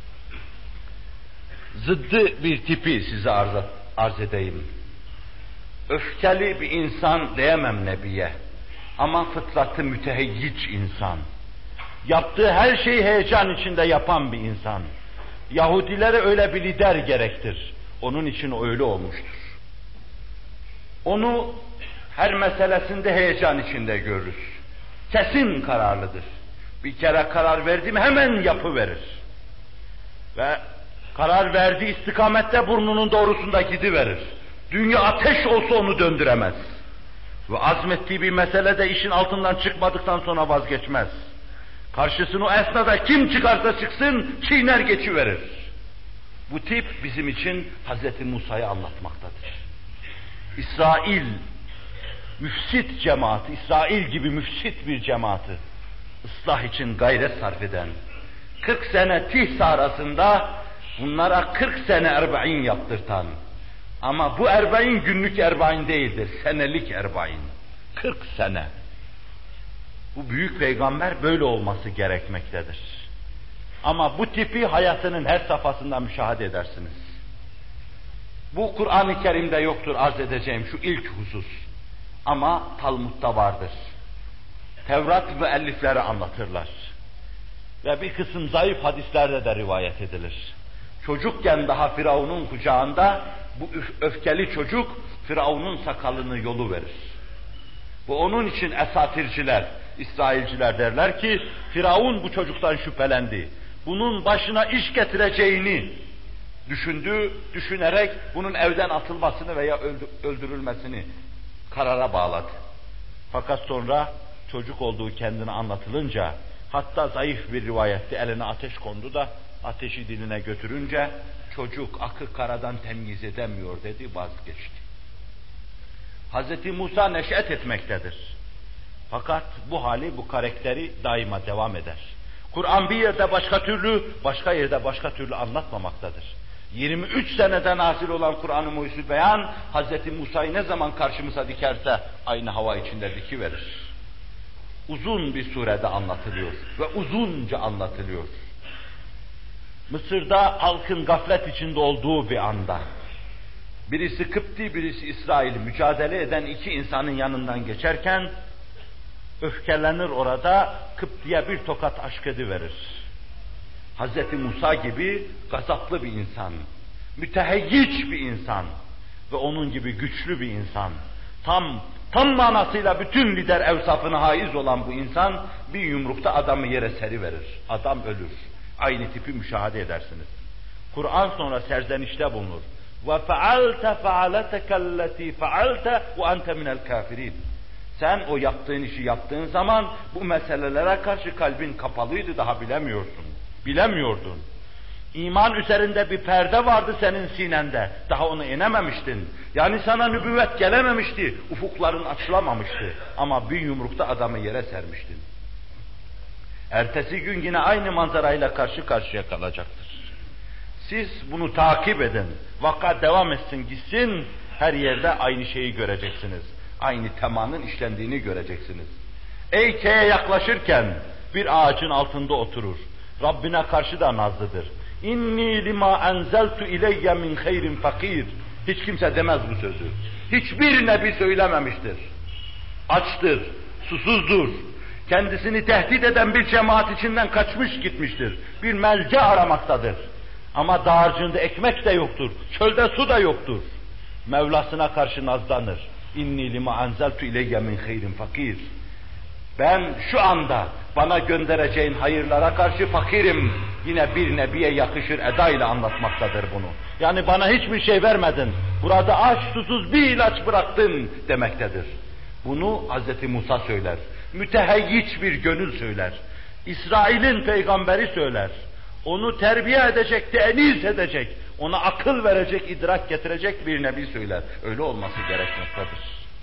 Zıddı bir tipi size arz edeyim. Öfkeli bir insan diyemem Nebiye, ama fıtratı müteheyyic insan. Yaptığı her şeyi heyecan içinde yapan bir insan. Yahudilere öyle bir lider gerektir. Onun için öyle olmuştur. Onu her meselesinde heyecan içinde görürüz. Kesin kararlıdır. Bir kere karar verdi mi hemen yapıverir. Ve karar verdiği istikamette burnunun doğrusunda gidiverir. Dünya ateş olsa onu döndüremez. Ve azmettiği bir meselede işin altından çıkmadıktan sonra vazgeçmez. Karşısına o esnada kim çıkarsa çıksın çiğner geçiverir. Bu tip bizim için Hz. Musa'yı anlatmaktadır. İsrail, müfsit cemaati, İsrail gibi müfsit bir cemaati ıslah için gayret sarf eden, 40 sene tih arasında bunlara 40 sene erbain yaptırtan, ama bu erbain günlük erbain değildir, senelik erbain. 40 sene. Bu büyük peygamber böyle olması gerekmektedir. Ama bu tipi hayatının her safhasında müşahede edersiniz. Bu Kur'an-ı Kerim'de yoktur arz edeceğim şu ilk husus. Ama Talmud'da vardır. Tevrat müellifleri anlatırlar. Ve bir kısım zayıf hadislerde de rivayet edilir. Çocukken daha Firavun'un kucağında bu öfkeli çocuk Firavun'un sakalını yoluverir. Bu onun için esatirciler, İsrailciler derler ki Firavun bu çocuktan şüphelendi. Bunun başına iş getireceğini düşünerek bunun evden atılmasını veya öldürülmesini karara bağladı. Fakat sonra çocuk olduğu kendine anlatılınca, hatta zayıf bir rivayette eline ateş kondu da ateşi diline götürünce çocuk akı karadan temyiz edemiyor dedi, vazgeçti. Hz. Musa neş'et etmektedir. Fakat bu hali, bu karakteri daima devam eder. Kur'an bir yerde başka türlü, başka yerde başka türlü anlatmamaktadır. 23 seneden nazil olan Kur'an-ı Mucizül Beyan, Hz. Musa'yı ne zaman karşımıza dikerse aynı hava içinde dikiverir. Uzun bir surede anlatılıyor ve uzunca anlatılıyor. Mısır'da halkın gaflet içinde olduğu bir anda, birisi Kıpti, birisi İsrail mücadele eden iki insanın yanından geçerken, öfkelenir orada, Kıpti'ye bir tokat aşk ediverir. Hz. Musa gibi gazaplı bir insan, müteheyyic bir insan ve onun gibi güçlü bir insan, tam manasıyla bütün lider evsafına haiz olan bu insan bir yumrukta adamı yere seriverir. Adam ölür. Aynı tipi müşahede edersiniz. Kur'an sonra serzenişte bulunur. وَفَعَلْتَ فَعَلَتَكَ الَّتِي فَعَلْتَ وَاَنْتَ مِنَ الْكَافِرِينَ. Sen o yaptığın işi yaptığın zaman bu meselelere karşı kalbin kapalıydı, daha bilemiyordun. İman üzerinde bir perde vardı senin sinende, daha onu inememiştin. Yani sana nübüvvet gelememişti, ufukların açılamamıştı. Ama bir yumrukta adamı yere sermiştin. Ertesi gün yine aynı manzarayla karşı karşıya kalacaktır. Siz bunu takip edin, vaka devam etsin gitsin, her yerde aynı şeyi göreceksiniz. Aynı temanın işlendiğini göreceksiniz. Eyke'ye yaklaşırken bir ağacın altında oturur. Rabbine karşı da nazlıdır. İnni lima enzeltu ileyye min hayrin fakir. Hiç kimse demez bu sözü. Hiçbir nebi söylememiştir. Açtır, susuzdur. Kendisini tehdit eden bir cemaat içinden kaçmış gitmiştir. Bir melce aramaktadır. Ama dağarcığında ekmek de yoktur, çölde su da yoktur. Mevlasına karşı nazlanır. İnni lima enzeltu ileyye min hayrin fakir. Ben şu anda bana göndereceğin hayırlara karşı fakirim. Yine bir nebiye yakışır edayla anlatmaktadır bunu. Yani bana hiçbir şey vermedin. Burada aç susuz bir ilaç bıraktın demektedir. Bunu Hz. Musa söyler. Müteheyyiç bir gönül söyler. İsrail'in peygamberi söyler. Onu terbiye edecek, teeniz edecek, ona akıl verecek, idrak getirecek bir nebi söyler. Öyle olması gerekmektedir.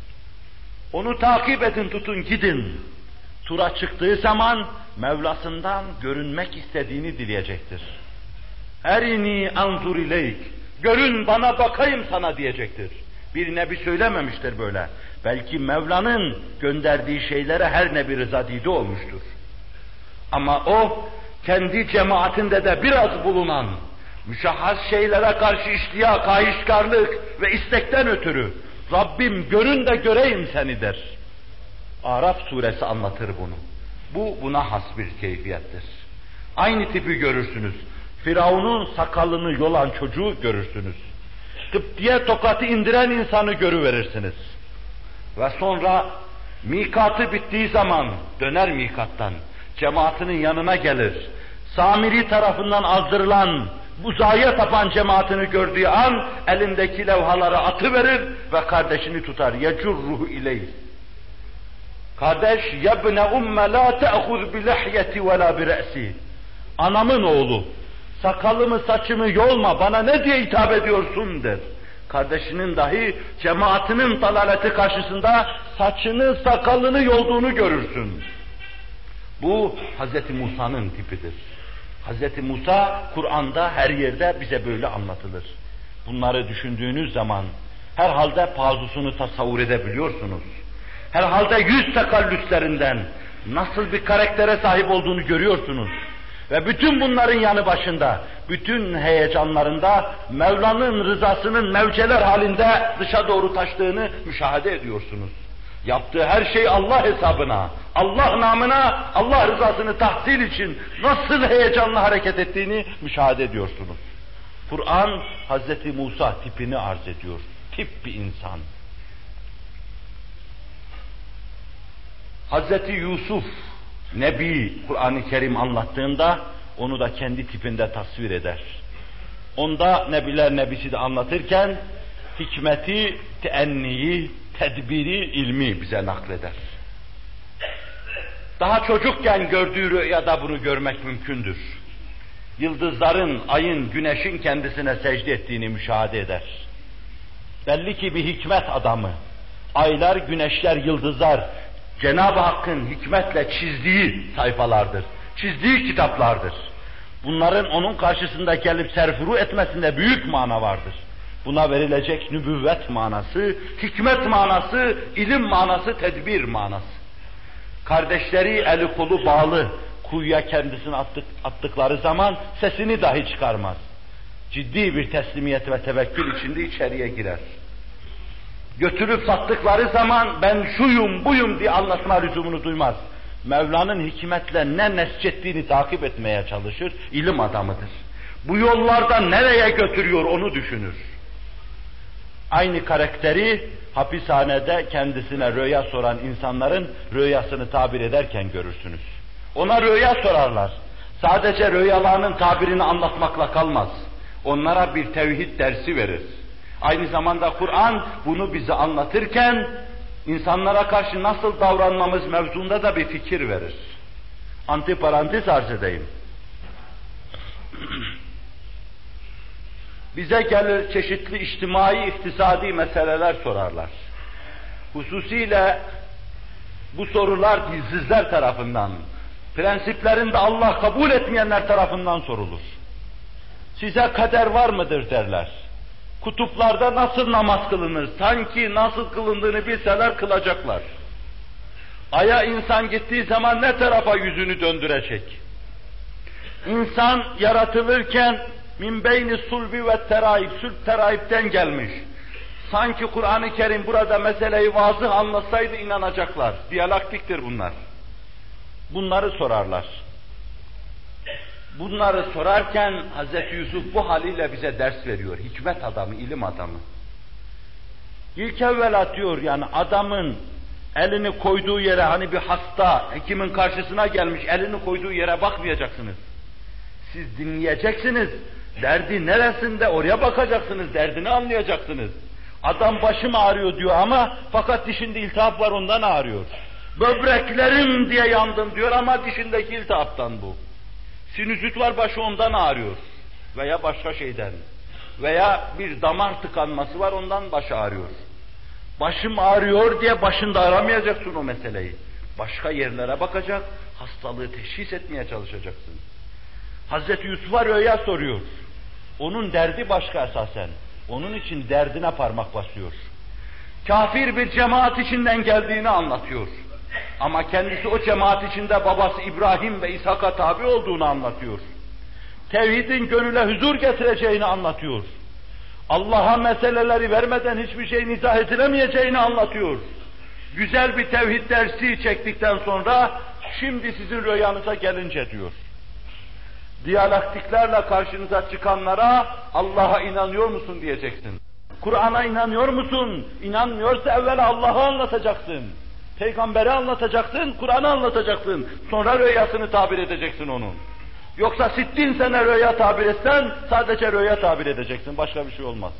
Onu takip edin, tutun, gidin. Tura çıktığı zaman Mevlasından görünmek istediğini dileyecektir. Erini anzur ileyk. Görün bana bakayım sana diyecektir. Bir nebi söylememiştir böyle. Belki Mevla'nın gönderdiği şeylere her nebi rıza didi olmuştur. Ama o kendi cemaatinde de biraz bulunan müşahhas şeylere karşı iştiyak, kayışkarlık ve istekten ötürü Rabbim görün de göreyim seni der. Araf suresi anlatır bunu. Bu buna has bir keyfiyettir. Aynı tipi görürsünüz. Firavun'un sakalını yolan çocuğu görürsünüz. Kıptiye tokatı indiren insanı görüverirsiniz. Ve sonra mikatı bittiği zaman döner mikattan. Cemaatinin yanına gelir. Samiri tarafından azdırılan, buzağıya tapan cemaatini gördüğü an elindeki levhaları atıverir ve kardeşini tutar. يَجُرُّهُ اِلَيْهِ. Kardeş, يَبْنَ اُمَّ لَا تَأْخُذْ بِلَحْيَةِ وَلَا بِرَأْسِ. Anamın oğlu, sakalımı saçımı yolma, bana ne diye hitap ediyorsun der. Kardeşinin dahi cemaatinin dalaleti karşısında saçını sakalını yolduğunu görürsün. Bu Hz. Musa'nın tipidir. Hz. Musa Kur'an'da her yerde bize böyle anlatılır. Bunları düşündüğünüz zaman herhalde pazusunu tasavvur edebiliyorsunuz. Herhalde 100 tekallüslerinden nasıl bir karaktere sahip olduğunu görüyorsunuz. Ve bütün bunların yanı başında, bütün heyecanlarında Mevla'nın rızasının mevceler halinde dışa doğru taştığını müşahede ediyorsunuz. Yaptığı her şey Allah hesabına, Allah namına, Allah rızasını tahsil için nasıl heyecanla hareket ettiğini müşahede ediyorsunuz. Kur'an Hz. Musa tipini arz ediyor. Tip bir insan. Hz. Yusuf Nebi Kur'an-ı Kerim anlattığında onu da kendi tipinde tasvir eder. Onda Nebiler Nebisi de anlatırken hikmeti, teenniyi, tedbiri, ilmi bize nakleder. Daha çocukken gördüğü rüyada bunu görmek mümkündür. Yıldızların, ayın, güneşin kendisine secde ettiğini müşahede eder. Belli ki bir hikmet adamı. Aylar, güneşler, yıldızlar Cenab-ı Hakk'ın hikmetle çizdiği sayfalardır. Çizdiği kitaplardır. Bunların onun karşısında gelip serfuru etmesinde büyük mana vardır. Buna verilecek nübüvvet manası, hikmet manası, ilim manası, tedbir manası. Kardeşleri eli kolu bağlı kuyuya kendisini attıkları zaman sesini dahi çıkarmaz. Ciddi bir teslimiyet ve tevekkül içinde içeriye girer. Götürüp sattıkları zaman ben şuyum buyum diye anlatma lüzumunu duymaz. Mevla'nın hikmetle ne nesçettiğini takip etmeye çalışır, ilim adamıdır. Bu yollardan nereye götürüyor onu düşünür. Aynı karakteri hapishanede kendisine rüya soran insanların rüyasını tabir ederken görürsünüz. Ona rüya sorarlar. Sadece rüyalarının tabirini anlatmakla kalmaz. Onlara bir tevhid dersi verir. Aynı zamanda Kur'an bunu bize anlatırken insanlara karşı nasıl davranmamız mevzunda da bir fikir verir. Antiparantez arz edeyim. Bize gelir çeşitli içtimai, iktisadi meseleler sorarlar. Hususiyle bu sorular dilsizler tarafından, prensiplerinde Allah kabul etmeyenler tarafından sorulur. Size kader var mıdır derler. Kutuplarda nasıl namaz kılınır? Sanki nasıl kılındığını bilseler kılacaklar. Ay'a insan gittiği zaman ne tarafa yüzünü döndürecek? İnsan yaratılırken min beyni sulbi ve teraib, sülb teraibden gelmiş. Sanki Kur'an-ı Kerim burada meseleyi vazıh anlatsaydı inanacaklar. Diyalektiktir bunlar. Bunları sorarlar. Bunları sorarken Hz. Yusuf bu haliyle bize ders veriyor. Hikmet adamı, ilim adamı. İlk evvela diyor yani adamın elini koyduğu yere, hani bir hasta hekimin karşısına gelmiş elini koyduğu yere bakmayacaksınız. Siz dinleyeceksiniz. Derdi neresinde oraya bakacaksınız, derdini anlayacaksınız. Adam başım ağrıyor diyor ama fakat dişinde iltihap var ondan ağrıyor. Böbreklerim diye yandım diyor ama dişindeki iltihaptan bu. Sinüzit var başı ondan ağrıyor. Veya başka şeyden. Veya bir damar tıkanması var ondan başı ağrıyor. Başım ağrıyor diye başında aramayacaksın o meseleyi. Başka yerlere bakacak, hastalığı teşhis etmeye çalışacaksın. Hazreti Yusuf'a rüya soruyor. Onun derdi başka esasen. Onun için derdine parmak basıyor. Kafir bir cemaat içinden geldiğini anlatıyor. Ama kendisi o cemaat içinde babası İbrahim ve İshak'a tabi olduğunu anlatıyor. Tevhidin gönüle huzur getireceğini anlatıyor. Allah'a meseleleri vermeden hiçbir şey izah edilemeyeceğini anlatıyor. Güzel bir tevhid dersi çektikten sonra şimdi sizin rüyanıza gelince diyor. Diyalektiklerle karşınıza çıkanlara Allah'a inanıyor musun diyeceksin. Kur'an'a inanıyor musun? İnanmıyorsa evvel Allah'ı anlatacaksın. Peygamberi anlatacaksın, Kur'an'ı anlatacaksın. Sonra rüyasını tabir edeceksin onun. Yoksa 60 sene rüya tabir etsen sadece rüya tabir edeceksin. Başka bir şey olmaz.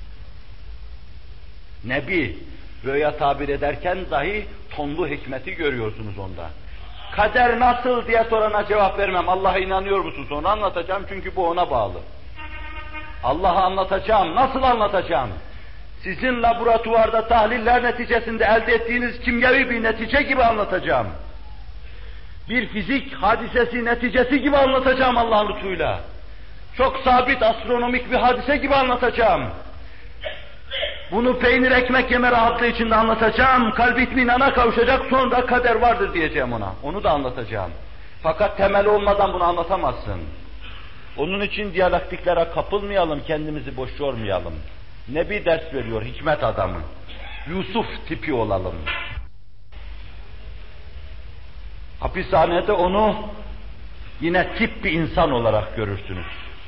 Nebi rüya tabir ederken dahi tonlu hikmeti görüyorsunuz onda. Kader nasıl diye sorana cevap vermem. Allah'a inanıyor musun? Sonra anlatacağım çünkü bu ona bağlı. Allah'a anlatacağım. Nasıl anlatacağım? Sizin laboratuvarda tahliller neticesinde elde ettiğiniz kimyevi bir netice gibi anlatacağım. Bir fizik hadisesi neticesi gibi anlatacağım Allah'ın lütfuyla. Çok sabit astronomik bir hadise gibi anlatacağım. Bunu peynir ekmek yeme rahatlığı içinde anlatacağım. Kalbi itminana kavuşacak, sonra kader vardır diyeceğim ona. Onu da anlatacağım. Fakat temel olmadan bunu anlatamazsın. Onun için diyalektiklere kapılmayalım, kendimizi boş yormayalım. Nebi ders veriyor, hikmet adamı. Yusuf tipi olalım. Hapishanede onu yine tip bir insan olarak görürsünüz.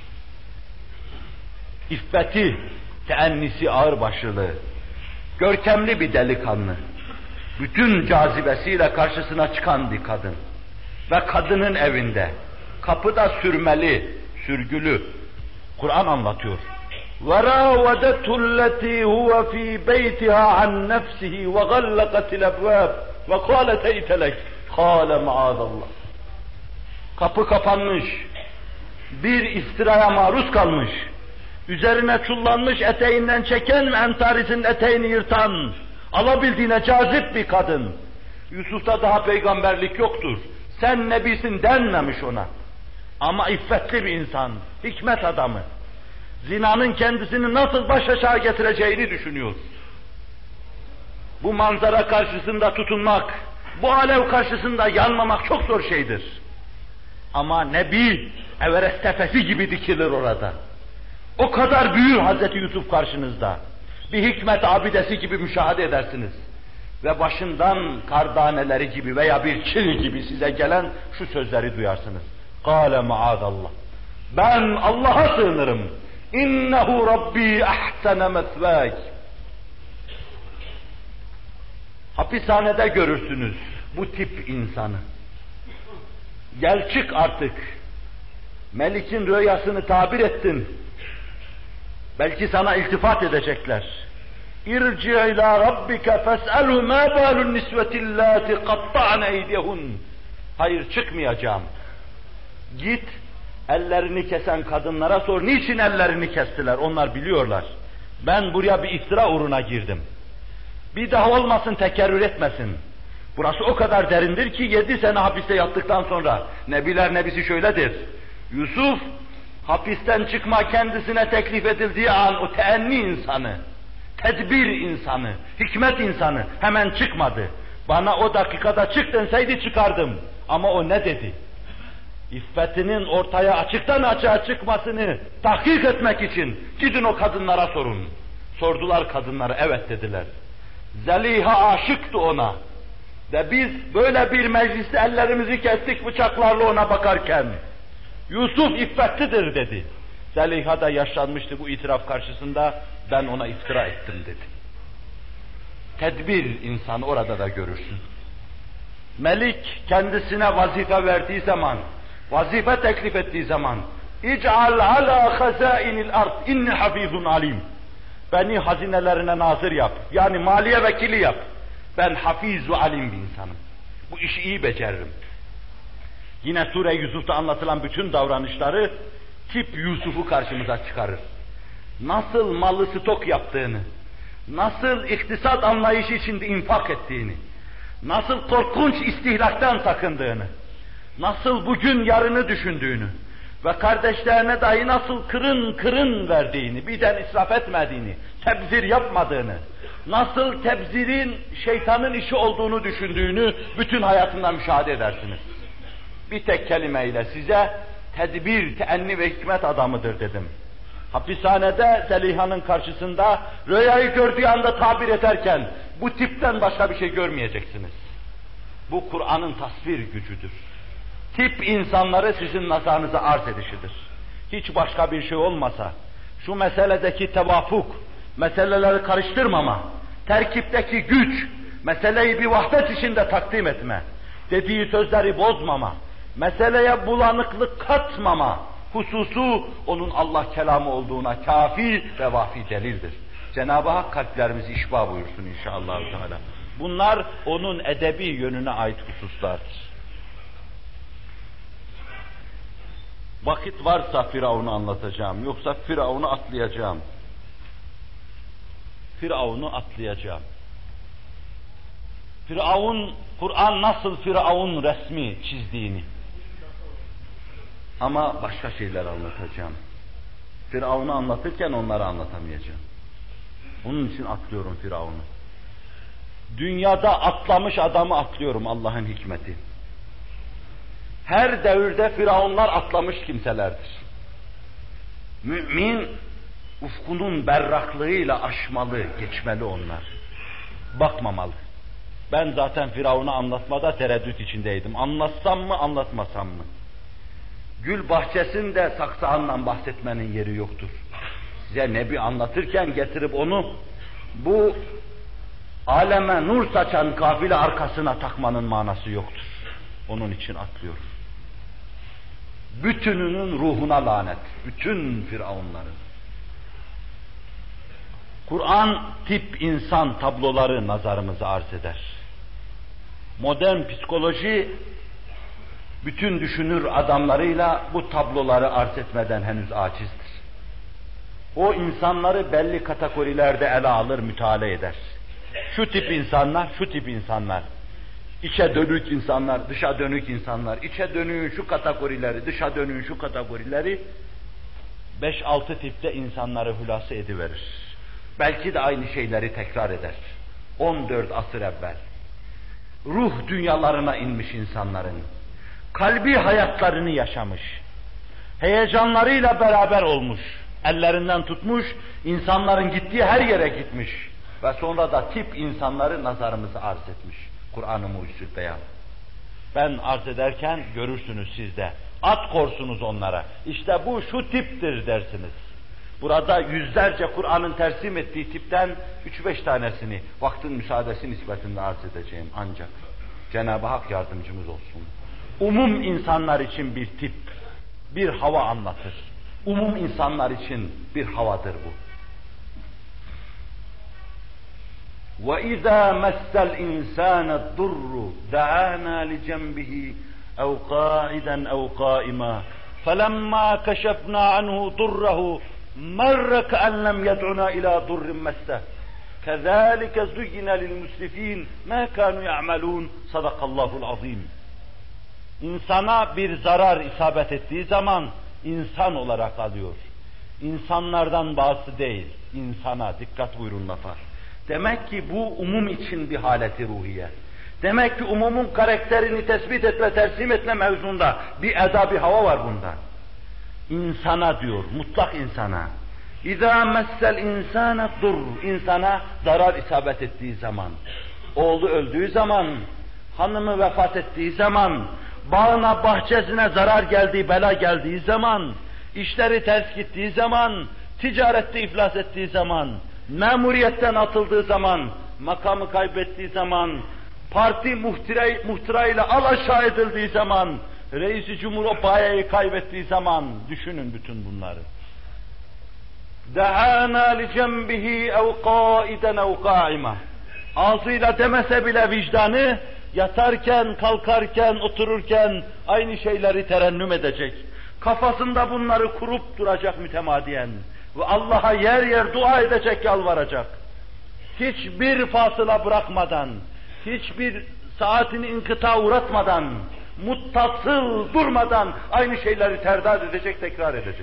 İffeti, teennisi ağırbaşlı, görkemli bir delikanlı. Bütün cazibesiyle karşısına çıkan bir kadın. Ve kadının evinde, kapıda sürmeli, sürgülü. Kur'an anlatıyor. وَرَاوَدَتُ الَّتِي هُوَ ف۪ي بَيْتِهَا عَنْ نَفْسِهِ وَغَلَّقَتِ الْأَبْوَابِ وَقَالَتْ اَيْتَ لَكْ قَالَ مَعَاذَ اللّٰهِ. Kapı kapanmış, bir istiraya maruz kalmış, üzerine çullanmış, eteğinden çeken ve entarisinin eteğini yırtan, alabildiğine cazip bir kadın. Yusuf'ta daha peygamberlik yoktur. Sen nebisin denmemiş ona. Ama iffetli bir insan, hikmet adamı. Zinanın kendisini nasıl baş aşağı getireceğini düşünüyor. Bu manzara karşısında tutunmak, bu alev karşısında yanmamak çok zor şeydir. Ama Nebi, Everest tepesi gibi dikilir orada. O kadar büyür Hazreti Yusuf karşınızda. Bir hikmet abidesi gibi müşahede edersiniz. Ve başından kar taneleri gibi veya bir çil gibi size gelen şu sözleri duyarsınız. قَالَ مَعَاذَ اللّٰهِ. Ben Allah'a sığınırım. İnnehu Rabbi ahsene mesvâk. Hapishanede görürsünüz bu tip insanı. Gel çık artık. Melik'in rüyasını tabir ettin. Belki sana iltifat edecekler. İrci ila rabbike fes'elhu ma balun nisvetillati qatta'na eydihun. Hayır, çıkmayacağım. Git, ellerini kesen kadınlara sor, niçin ellerini kestiler, onlar biliyorlar. Ben buraya bir iftira uğruna girdim. Bir daha olmasın, tekerrür etmesin. Burası o kadar derindir ki 7 sene hapiste yattıktan sonra, Nebiler Nebisi şöyledir. Yusuf, hapisten çıkma kendisine teklif edildiği an o teenni insanı, tedbir insanı, hikmet insanı hemen çıkmadı. Bana o dakikada çık denseydi çıkardım. Ama o ne dedi? İffetinin ortaya açıktan açığa çıkmasını tahkik etmek için gidin o kadınlara sorun. Sordular kadınlara, evet dediler. Zeliha aşıktı ona. Ve biz böyle bir mecliste ellerimizi kestik bıçaklarla ona bakarken Yusuf iffetlidir dedi. Zeliha da yaşlanmıştı bu itiraf karşısında, ben ona iftira ettim dedi. Tedbir insanı orada da görürsün. Melik kendisine vazife verdiği zaman, vazife teklif ettiği zaman İc'al ala hazainil ard inni hafizun alim. Beni hazinelerine nazır yap. Yani maliye vekili yap. Ben hafiz ve alim bir insanım. Bu işi iyi beceririm. Yine Sure-i Yusuf'ta anlatılan bütün davranışları tip Yusuf'u karşımıza çıkarır. Nasıl malı stok yaptığını, nasıl iktisat anlayışı içinde infak ettiğini, nasıl korkunç istihlaktan sakındığını, nasıl bugün yarını düşündüğünü ve kardeşlerine dahi nasıl kırın kırın verdiğini, birden israf etmediğini, tebzir yapmadığını, nasıl tebzirin şeytanın işi olduğunu düşündüğünü bütün hayatında müşahede edersiniz. Bir tek kelimeyle size tedbir, teenni ve hikmet adamıdır dedim. Hapishanede Zeliha'nın karşısında rüyayı gördüğü anda tabir ederken bu tipten başka bir şey görmeyeceksiniz. Bu Kur'an'ın tasvir gücüdür. Tip insanları sizin nazarınıza arz edişidir. Hiç başka bir şey olmasa, şu meseledeki tevafuk, meseleleri karıştırmama, terkipteki güç, meseleyi bir vahdet içinde takdim etme, dediği sözleri bozmama, meseleye bulanıklık katmama hususu onun Allah kelamı olduğuna kafi ve vafi delildir. Cenab-ı Hak kalplerimizi işba buyursun inşallah. Bunlar onun edebi yönüne ait hususlardır. Vakit varsa Firavun'u anlatacağım, yoksa Firavun'u atlayacağım. Firavun'u atlayacağım. Firavun, Kur'an nasıl Firavun resmi çizdiğini. Ama başka şeyler anlatacağım. Firavun'u anlatırken onları anlatamayacağım. Bunun için atlıyorum Firavun'u. Dünyada atlamış adamı atlıyorum, Allah'ın hikmeti. Her devirde Firavunlar atlamış kimselerdir. Mümin, ufkunun berraklığıyla aşmalı, geçmeli onlar. Bakmamalı. Ben zaten Firavun'u anlatmada tereddüt içindeydim. Anlatsam mı, anlatmasam mı? Gül bahçesinde saksağından bahsetmenin yeri yoktur. Size Nebi anlatırken getirip onu bu aleme nur saçan kafile arkasına takmanın manası yoktur. Onun için atlıyorum. Bütününün ruhuna lanet. Bütün Firavunların. Kur'an tip insan tabloları nazarımıza arz eder. Modern psikoloji bütün düşünür adamlarıyla bu tabloları arz etmeden henüz acizdir. O insanları belli kategorilerde ele alır, müteala eder. Şu tip insanlar, şu tip insanlar. İçe dönük insanlar, dışa dönük insanlar. İçe dönüğün şu kategorileri, dışa dönüğün şu kategorileri 5-6 tipte insanları hülasa ediverir. Belki de aynı şeyleri tekrar eder. 14 asır evvel. Ruh dünyalarına inmiş insanların, kalbi hayatlarını yaşamış, heyecanlarıyla beraber olmuş, ellerinden tutmuş, insanların gittiği her yere gitmiş ve sonra da tip insanları nazarımıza arz etmiş. Kur'an-ı Mucizül Beyan. Ben arz ederken görürsünüz siz de. At korsunuz onlara. İşte bu şu tiptir dersiniz. Burada yüzlerce Kur'an'ın tersim ettiği tipten 3-5 tanesini vaktin müsaadesi nispetinde arz edeceğim ancak. Cenab-ı Hak yardımcımız olsun. Umum insanlar için bir tip, bir hava anlatır. Umum insanlar için bir havadır bu. وَإِذَا مَسَّ الْإِنْسَانَ الضُّرُّ دَعَانَا لِجَنْبِهِ اَوْ قَاعِدًا اَوْ قَائِمًا فَلَمَّا كَشَفْنَا عَنْهُ ضُرَّهُ مَرَّ كَأَنْ لَمْ يَدْعُنَا إِلَى ضُرٍّ مَسَّهُ كَذَٰلِكَ زُيِّنَ لِلْمُسْرِفِينَ مَا كَانُوا يَعْمَلُونَ صَدَقَ اللّٰهُ الْعَظِيمُ. İnsana bir zarar isabet ettiği zaman insan olarak alıyor. İnsanlardan bazısı değil, insana dikkat buyurun lafa. Demek ki bu umum için bir haleti ruhiye. Demek ki umumun karakterini tespit etme, tersim etme mevzunda bir eda, bir hava var bunda. İnsana diyor, mutlak insana. İzâ messel insâne dur, insana zarar isabet ettiği zaman, oğlu öldüğü zaman, hanımı vefat ettiği zaman, bağına bahçesine zarar geldiği, bela geldiği zaman, işleri ters gittiği zaman, ticarette iflas ettiği zaman, memuriyetten atıldığı zaman, makamı kaybettiği zaman, parti muhtırayla alaşağı edildiği zaman, reis-i cumhur o payayı kaybettiği zaman, düşünün bütün bunları. دَعَانَا لِجَنْبِهِ اَوْ قَائِدًا اَوْ قَائِمًا Ağzıyla demese bile vicdanı, yatarken, kalkarken, otururken aynı şeyleri terennüm edecek. Kafasında bunları kurup duracak mütemadiyen. Ve Allah'a yer yer dua edecek, yalvaracak. Hiçbir fasıla bırakmadan, hiçbir saatini inkıta uğratmadan, muttasıl durmadan aynı şeyleri terdad edecek, tekrar edecek.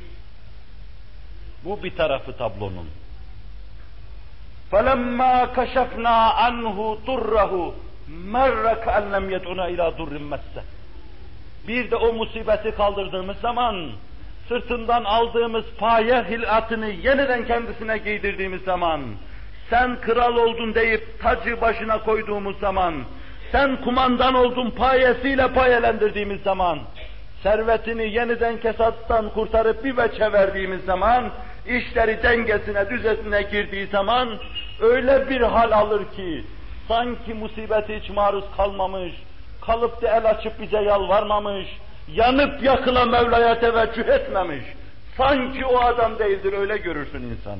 Bu bir tarafı tablonun. فَلَمَّا كَشَفْنَا عَنْهُ ضُرَّهُ مَرَّ كَأَنْ لَمْ يَدْعُنَا اِلَى ضُرٍّ مَسَّهُ Bir de o musibeti kaldırdığımız zaman, sırtından aldığımız paye hilatını yeniden kendisine giydirdiğimiz zaman, sen kral oldun deyip tacı başına koyduğumuz zaman, sen kumandan oldun payesiyle payelendirdiğimiz zaman, servetini yeniden kesattan kurtarıp bir veçe verdiğimiz zaman, işleri dengesine, düzesine girdiği zaman, öyle bir hal alır ki, sanki musibeti hiç maruz kalmamış, kalıp da el açıp bize yalvarmamış, yanıp yakıla Mevla'ya teveccüh etmemiş, sanki o adam değildir, öyle görürsün insanı.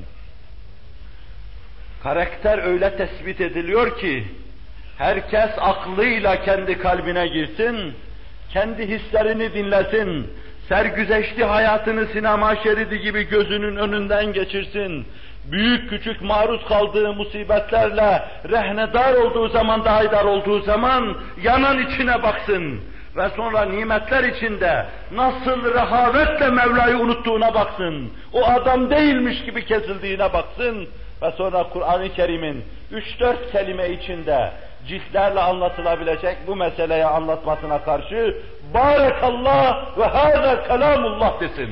Karakter öyle tespit ediliyor ki, herkes aklıyla kendi kalbine girsin, kendi hislerini dinlesin, sergüzeşti hayatını sinema şeridi gibi gözünün önünden geçirsin, büyük küçük maruz kaldığı musibetlerle rehnedar olduğu zaman, daidar olduğu zaman yanan içine baksın ve sonra nimetler içinde nasıl rehavetle Mevla'yı unuttuğuna baksın, o adam değilmiş gibi kesildiğine baksın ve sonra Kur'an-ı Kerim'in 3-4 kelime içinde ciltlerle anlatılabilecek bu meseleyi anlatmasına karşı Bârekallah ve hâzâ kelâmullah desin.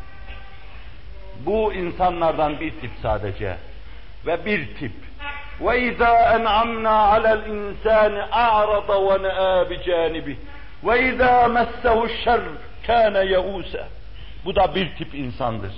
Bu insanlardan bir tip sadece ve bir tip. وَاِذَا اَنْعَمْنَا عَلَى الْاِنْسَانِ اَعْرَضَ وَنَآ بِجَانِبِهِ وَاِذَا مَسَّهُ الشَّرُّ كَانَ يَئُوسًا Bu da bir tip insandır.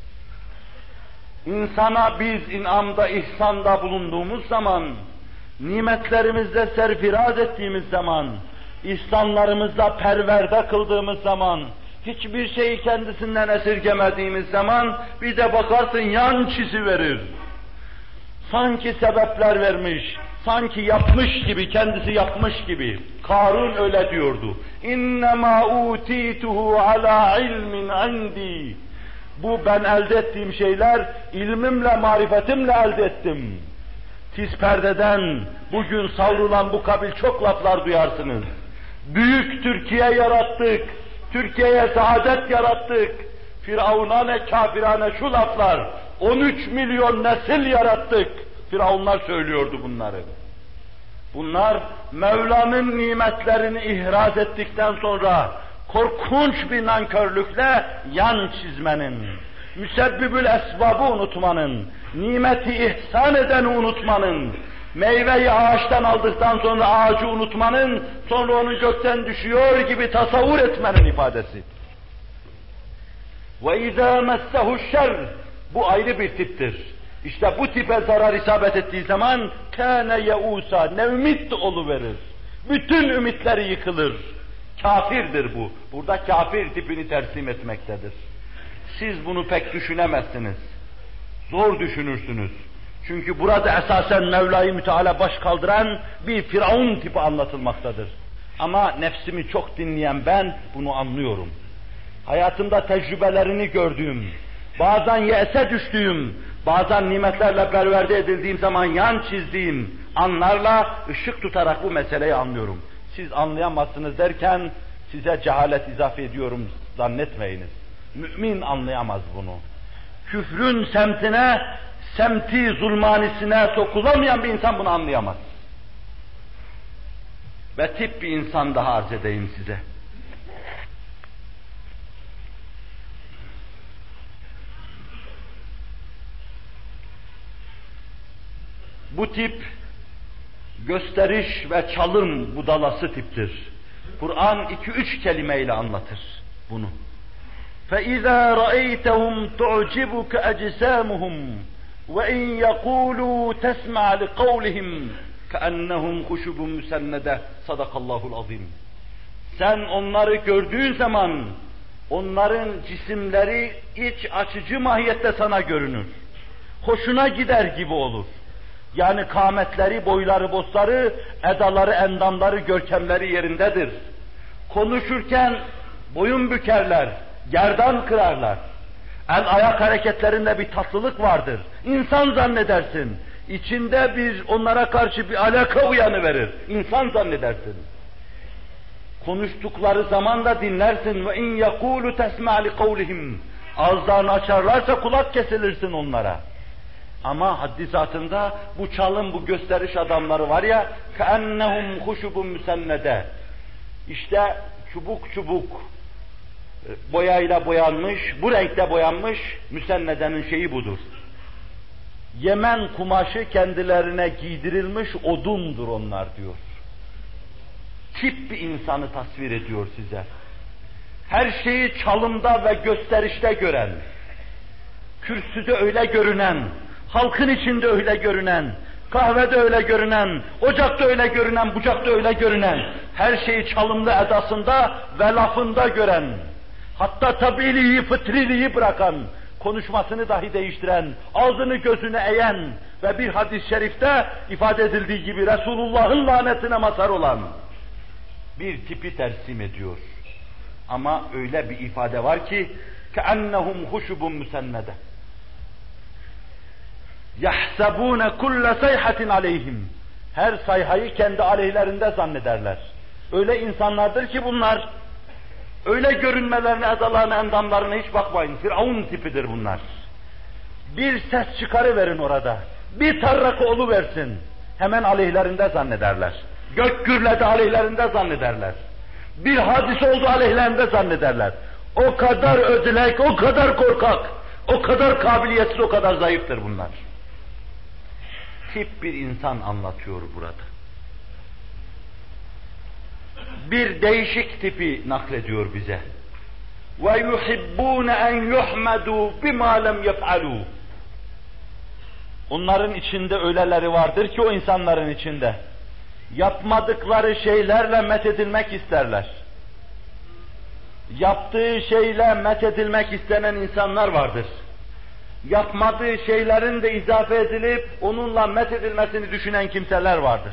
İnsana biz inamda, ihsanda bulunduğumuz zaman, nimetlerimizde serfiraz ettiğimiz zaman, ihsanlarımızda perverde kıldığımız zaman, hiçbir şeyi kendisinden esirgemediğimiz zaman, bir de bakarsın yan çiziverir. Sanki sebepler vermiş, sanki yapmış gibi, kendisi yapmış gibi. Karun öyle diyordu. İnnemâ utîtuhu alâ ilmin indi. Bu ben elde ettiğim şeyler, ilmimle, marifetimle elde ettim. Tiz perdeden bugün savrulan bu kabil çok laflar duyarsınız. Büyük Türkiye yarattık, Türkiye'ye saadet yarattık. Firavuna ne kafirane şu laflar, 13 milyon nesil yarattık. Firavunlar söylüyordu bunları. Bunlar Mevla'nın nimetlerini ihraz ettikten sonra korkunç bir nankörlükle yan çizmenin, müsebbibül esbabı unutmanın, nimeti ihsan edeni unutmanın, meyveyi ağaçtan aldıktan sonra ağacı unutmanın, sonra onu gökten düşüyor gibi tasavvur etmenin ifadesi. وَاِذَا مَسَّهُ الشَّرِّ Bu ayrı bir tiptir. İşte bu tipe zarar isabet ettiği zaman كَانَ يَؤُوسًا Ne ümit oluverir. Bütün ümitleri yıkılır. Kafirdir bu. Burada kafir tipini tersim etmektedir. Siz bunu pek düşünemezsiniz. Zor düşünürsünüz. Çünkü burada esasen Mevla-i Müteala baş kaldıran bir Firavun tipi anlatılmaktadır. Ama nefsimi çok dinleyen ben bunu anlıyorum. Hayatımda tecrübelerini gördüğüm, bazen yese düştüğüm, bazen nimetlerle perverde edildiğim zaman yan çizdiğim anlarla ışık tutarak bu meseleyi anlıyorum. Siz anlayamazsınız derken size cehalet izafe ediyorum zannetmeyiniz. Mümin anlayamaz bunu. Küfrün semtine, semti zulmanisine sokulamayan bir insan bunu anlayamaz. Ve tip bir insan daha arz edeyim size. Bu tip gösteriş ve çalım budalası tiptir. Kur'an 2-3 kelimeyle anlatır bunu. فَإِذَا رَأَيْتَهُمْ تُعْجِبُكَ أَجْسَامُهُمْ وَاِنْ يَقُولُوا تَسْمَعْ لِقَوْلِهِمْ كَأَنَّهُمْ خُشُبٌ مُسَنَّدَةٌ Sadakallahul azim. Sen onları gördüğün zaman onların cisimleri iç açıcı mahiyette sana görünür. Hoşuna gider gibi olur. Yani kâmetleri, boyları, bosları, edaları, endamları, görkemleri yerindedir. Konuşurken boyun bükerler, gerdan kırarlar. El ayak hareketlerinde bir tatlılık vardır. İnsan zannedersin. İçinde bir onlara karşı bir alaka uyanıverir. İnsan zannedersin. Konuştukları zaman da dinlersin. Ve in yekulu tesma li kavlihim. Ağızlarını açarlarsa kulak kesilirsin onlara. Ama haddi zatında bu çalım, bu gösteriş adamları var ya, كَأَنَّهُمْ خُشُبٌ مُسَنَّدَةٌ İşte çubuk çubuk boyayla boyanmış, bu renkte boyanmış, müsennedenin şeyi budur. Yemen kumaşı kendilerine giydirilmiş odundur onlar diyor. Tip bir insanı tasvir ediyor size. Her şeyi çalımda ve gösterişte gören, kürsüde öyle görünen, halkın içinde öyle görünen, kahvede öyle görünen, ocakta öyle görünen, bucakta öyle görünen, her şeyi çalımlı edasında ve lafında gören, hatta tabiiliği, fıtriliği bırakan, konuşmasını dahi değiştiren, ağzını gözünü eğen ve bir hadis-i şerifte ifade edildiği gibi Resulullah'ın lanetine mazhar olan bir tipi tersim ediyor. Ama öyle bir ifade var ki كَأَنَّهُمْ خُشُبٌ مُسَنَّدَةٌ يَحْسَبُونَ كُلَّ سَيْحَةٍ عَلَيْهِمْ Her sayhayı kendi aleyhlerinde zannederler. Öyle insanlardır ki bunlar, öyle görünmelerine, adalarına, endamlarına hiç bakmayın. Firavun tipidir bunlar. Bir ses çıkarıverin orada, bir tarrak oluversin, hemen aleyhlerinde zannederler. Gök gürledi aleyhlerinde zannederler. Bir hadise oldu aleyhlerinde zannederler. O kadar ödülek, o kadar korkak, o kadar kabiliyetsiz, o kadar zayıftır bunlar. Tip bir insan anlatıyor burada. Bir değişik tipi naklediyor bize. وَيُحِبُّونَ اَنْ يُحْمَدُوا بِمَا لَمْ يَفْعَلُوا Onların içinde öyleleri vardır ki o insanların içinde. Yapmadıkları şeylerle methedilmek isterler. Yaptığı şeyle methedilmek istenen insanlar vardır. Yapmadığı şeylerin de izafe edilip onunla methedilmesini düşünen kimseler vardır.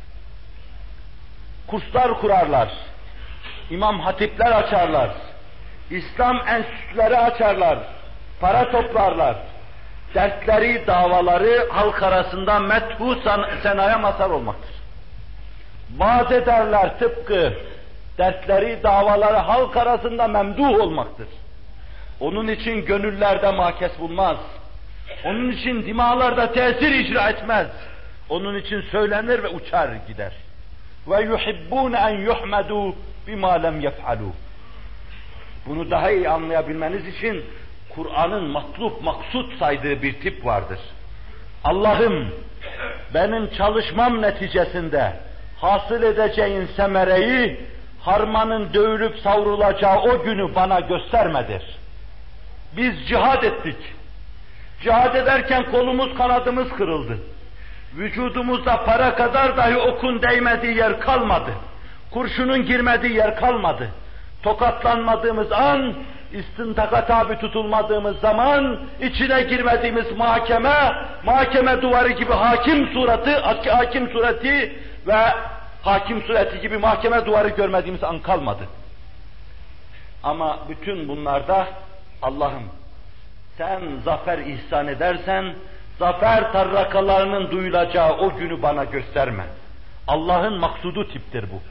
Kurslar kurarlar, imam hatipler açarlar, İslam enstitüleri açarlar, para toplarlar. Dertleri, davaları halk arasında methu senaya mazhar olmaktır. Vaaz ederler tıpkı dertleri, davaları halk arasında memduh olmaktır. Onun için gönüllerde mahkes bulmaz. Onun için dimalarda tesir icra etmez. Onun için söylenir ve uçar gider. Ve yuhibbun en yuhmadu bima lem yef'alu. Bunu daha iyi anlayabilmeniz için Kur'an'ın matlub, maksut saydığı bir tip vardır. Allah'ım benim çalışmam neticesinde hasıl edeceğin semereyi harmanın dövülüp savrulacağı o günü bana göstermedir. Biz cihad ettik. Cihad ederken kolumuz kanadımız kırıldı. Vücudumuzda para kadar dahi okun değmediği yer kalmadı. Kurşunun girmediği yer kalmadı. Tokatlanmadığımız an İstintaka tabi tutulmadığımız zaman, içine girmediğimiz mahkeme duvarı gibi hakim sureti ve hakim sureti gibi mahkeme duvarı görmediğimiz an kalmadı. Ama bütün bunlarda Allah'ım sen zafer ihsan edersen, zafer tarrakalarının duyulacağı o günü bana gösterme. Allah'ın maksudu tiptir bu.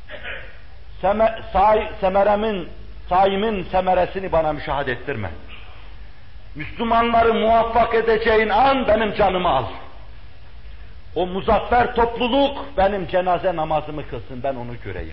Saimin semeresini bana müşahede ettirme. Müslümanları muvaffak edeceğin an benim canımı al. O muzaffer topluluk benim cenaze namazımı kılsın, ben onu göreyim.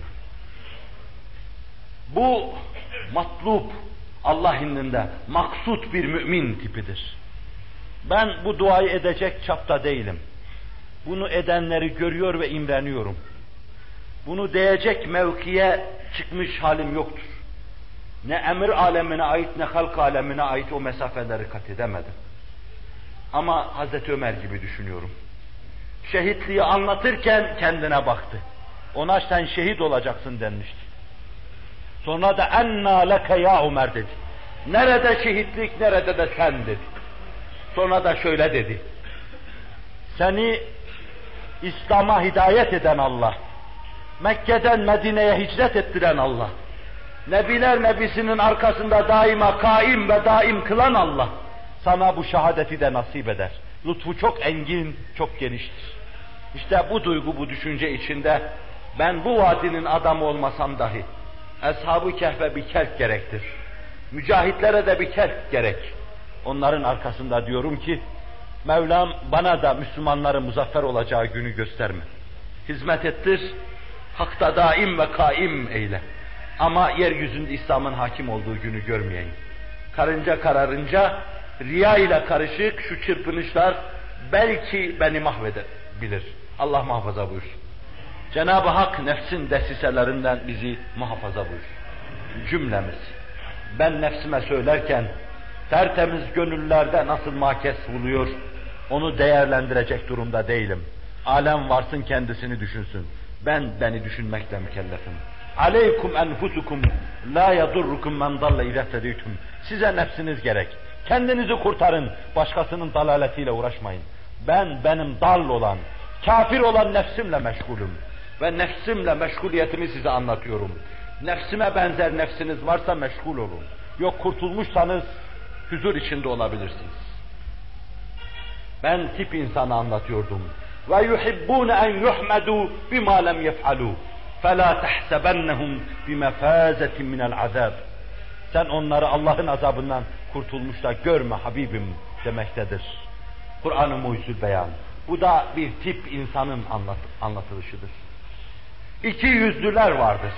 Bu matlub, Allah indinde maksut bir mümin tipidir. Ben bu duayı edecek çapta değilim. Bunu edenleri görüyor ve imreniyorum. Bunu diyecek mevkiye çıkmış halim yoktur. Ne emir alemine ait ne halk alemine ait o mesafeleri kat edemedim. Ama Hazreti Ömer gibi düşünüyorum. Şehitliği anlatırken kendine baktı. Ona sen şehit olacaksın denmişti. Sonra da enna leke ya Ömer dedi. Nerede şehitlik, nerede de sen dedi. Sonra da şöyle dedi. Seni İslam'a hidayet eden Allah, Mekke'den Medine'ye hicret ettiren Allah, Nebiler Nebisi'nin arkasında daima kaim ve daim kılan Allah, sana bu şehadeti de nasip eder. Lütfu çok engin, çok geniştir. İşte bu duygu, bu düşünce içinde ben bu vadinin adamı olmasam dahi, Ashab-ı Kehf'e bir kelp gerektir. Mücahitlere de bir kelp gerek. Onların arkasında diyorum ki, Mevlam bana da Müslümanların muzaffer olacağı günü gösterme. Hizmet ettir, hakta daim ve kaim eyle. Ama yeryüzünde İslam'ın hakim olduğu günü görmeyeyim. Karınca kararınca, riya ile karışık şu çırpınışlar belki beni mahvedebilir. Allah muhafaza buyursun. Cenab-ı Hak nefsin desiselerinden bizi muhafaza buyursun. Cümlemiz. Ben nefsime söylerken, tertemiz gönüllerde nasıl makes buluyor, onu değerlendirecek durumda değilim. Alem varsın kendisini düşünsün. Ben beni düşünmekle mükellefim. Aleykum enfusukum la yadurrukum men dalle idâ tedîtüm. Size nefsiniz gerek. Kendinizi kurtarın. Başkasının dalaletiyle uğraşmayın. Benim dal olan, kafir olan nefsimle meşgulüm. Ve nefsimle meşguliyetimi size anlatıyorum. Nefsime benzer nefsiniz varsa meşgul olun. Yok kurtulmuşsanız huzur içinde olabilirsiniz. Ben tip insanı anlatıyordum. Ve yuhibbûne en yuhmedû bimâ lem yef'alû. فَلَا تَحْسَبَنَّهُمْ بِمَفَازَةٍ مِنَ الْعَذَابِ. Sen onları Allah'ın azabından kurtulmuş da görme Habibim demektedir. Kur'an-ı Mucizül Beyan. Bu da bir tip insanın anlatılışıdır. İki yüzlüler vardır.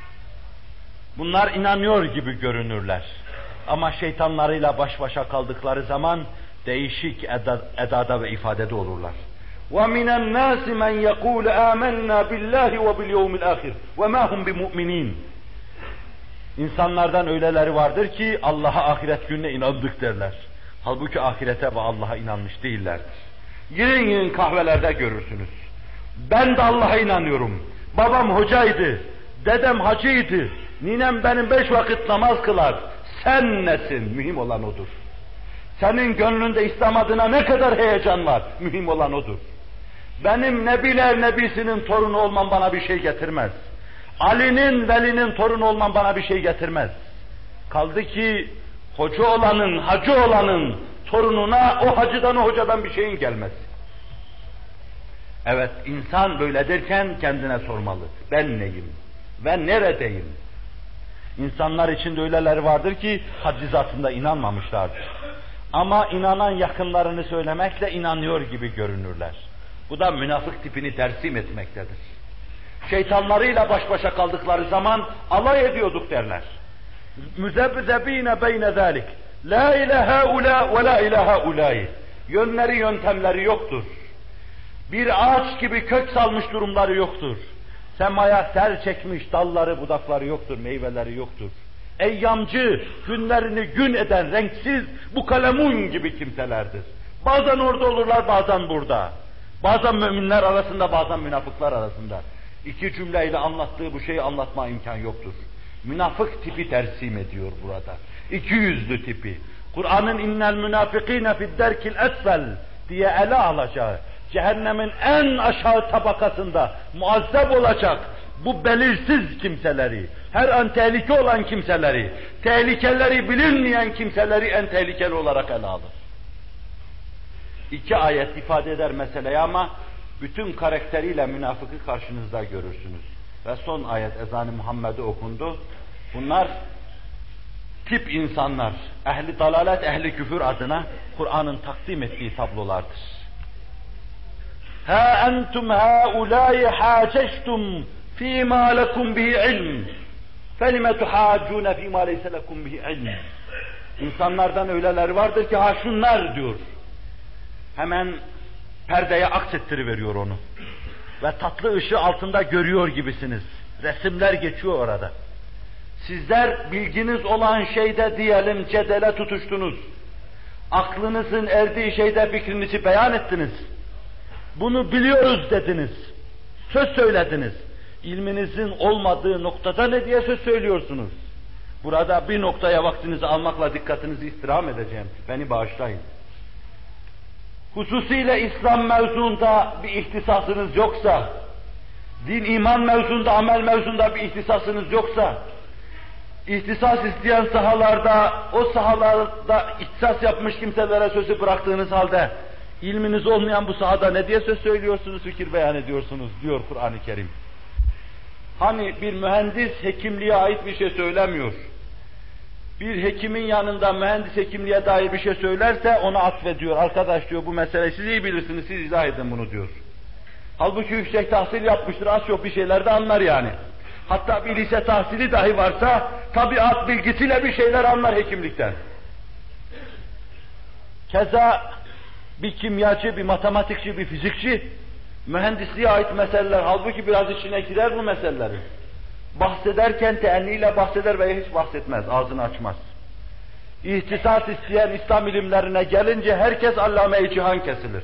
Bunlar inanıyor gibi görünürler. Ama şeytanlarıyla baş başa kaldıkları zaman değişik edada ve ifadede olurlar. وَمِنَ النَّاسِ مَنْ يَقُولُ آمَنَّا بِاللّٰهِ وَبِالْيَوْمِ الْآخِرِ وَمَا هُمْ بِمُؤْمِنِينَ. İnsanlardan öyleleri vardır ki Allah'a ahiret gününe inandık derler. Halbuki ahirete ve Allah'a inanmış değillerdir. Yığın yığın kahvelerde görürsünüz. Ben de Allah'a inanıyorum. Babam hocaydı, dedem hacıydı, ninem benim 5 vakit namaz kılar. Sen nesin? Mühim olan odur. Senin gönlünde İslam adına ne kadar heyecan var? Mühim olan odur. Benim Nebiler Nebisi'nin torunu olmam bana bir şey getirmez. Ali'nin, Veli'nin torunu olmam bana bir şey getirmez. Kaldı ki hoca olanın, hacı olanın torununa o hacıdan, o hocadan bir şeyin gelmez. Evet, insan böyle derken kendine sormalı. Ben neyim? Ben neredeyim? İnsanlar içinde öyleleri vardır ki haddi zatında inanmamışlardır. Ama inanan yakınlarını söylemekle inanıyor gibi görünürler. Bu da münafık tipini tersim etmektedir. Şeytanlarıyla baş başa kaldıkları zaman alay ediyorduk derler. Müzebzebine beyne zalik. La ilahe ula ve la ilahe ulai. Yönleri yöntemleri yoktur. Bir ağaç gibi kök salmış durumları yoktur. Semaya sel çekmiş dalları budakları yoktur, meyveleri yoktur. Eyyamcı, günlerini gün eden renksiz bu kalemun gibi kimselerdir. Bazen orada olurlar, bazen burada. Bazen müminler arasında, bazen münafıklar arasında. İki cümleyle anlattığı bu şeyi anlatma imkan yoktur. Münafık tipi tersim ediyor burada. İki yüzlü tipi. Kur'an'ın innel münafıkîne fidderkil esfel diye ele alacağı, cehennemin en aşağı tabakasında muazzeb olacak bu belirsiz kimseleri, her an tehlike olan kimseleri, tehlikeleri bilinmeyen kimseleri en tehlikeli olarak ele alır. İki ayet ifade eder meseleyi ama bütün karakteriyle münafıkı karşınızda görürsünüz. Ve son ayet ezan-ı Muhammed'e okundu. Bunlar tip insanlar, ehli dalalet, ehli küfür adına Kur'an'ın takdim ettiği tablolardır. Ha entum haulâi hâceştum fîmâ lekum bihi ilm. Felime tuhâccûne fîmâ leyse lekum bihi ilm. İnsanlardan öyleler vardır ki ha şunlar diyor. Hemen perdeye aksettiriveriyor onu. Ve tatlı ışığı altında görüyor gibisiniz. Resimler geçiyor orada. Sizler bilginiz olan şeyde diyelim cedele tutuştunuz. Aklınızın erdiği şeyde fikrinizi beyan ettiniz. Bunu biliyoruz dediniz. Söz söylediniz. İlminizin olmadığı noktada ne diye söz söylüyorsunuz? Burada bir noktaya vaktinizi almakla dikkatinizi istirham edeceğim. Beni bağışlayın. Hususiyle İslam mevzuunda bir ihtisasınız yoksa, din iman mevzuunda, amel mevzuunda bir ihtisasınız yoksa, ihtisas isteyen sahalarda, o sahalarda ihtisas yapmış kimselere sözü bıraktığınız halde, ilminiz olmayan bu sahada ne diye söz söylüyorsunuz, fikir beyan ediyorsunuz diyor Kur'an-ı Kerim. Hani bir mühendis hekimliğe ait bir şey söylemiyor. Bir hekimin yanında mühendis hekimliğe dair bir şey söylerse ona atfediyor. Arkadaş diyor bu meseleyi siz iyi bilirsiniz, siz izah edin bunu diyor. Halbuki yüksek tahsil yapmıştır, az çok bir şeyler de anlar yani. Hatta bir lise tahsili dahi varsa tabiat bilgisiyle bir şeyler anlar hekimlikten. Keza bir kimyacı, bir matematikçi, bir fizikçi mühendisliğe ait meseleler, halbuki biraz içine girer bu meselelerin. Bahsederken teenniyle bahseder veya hiç bahsetmez, ağzını açmaz. İhtisas isteyen İslam ilimlerine gelince herkes allame-i cihan kesilir.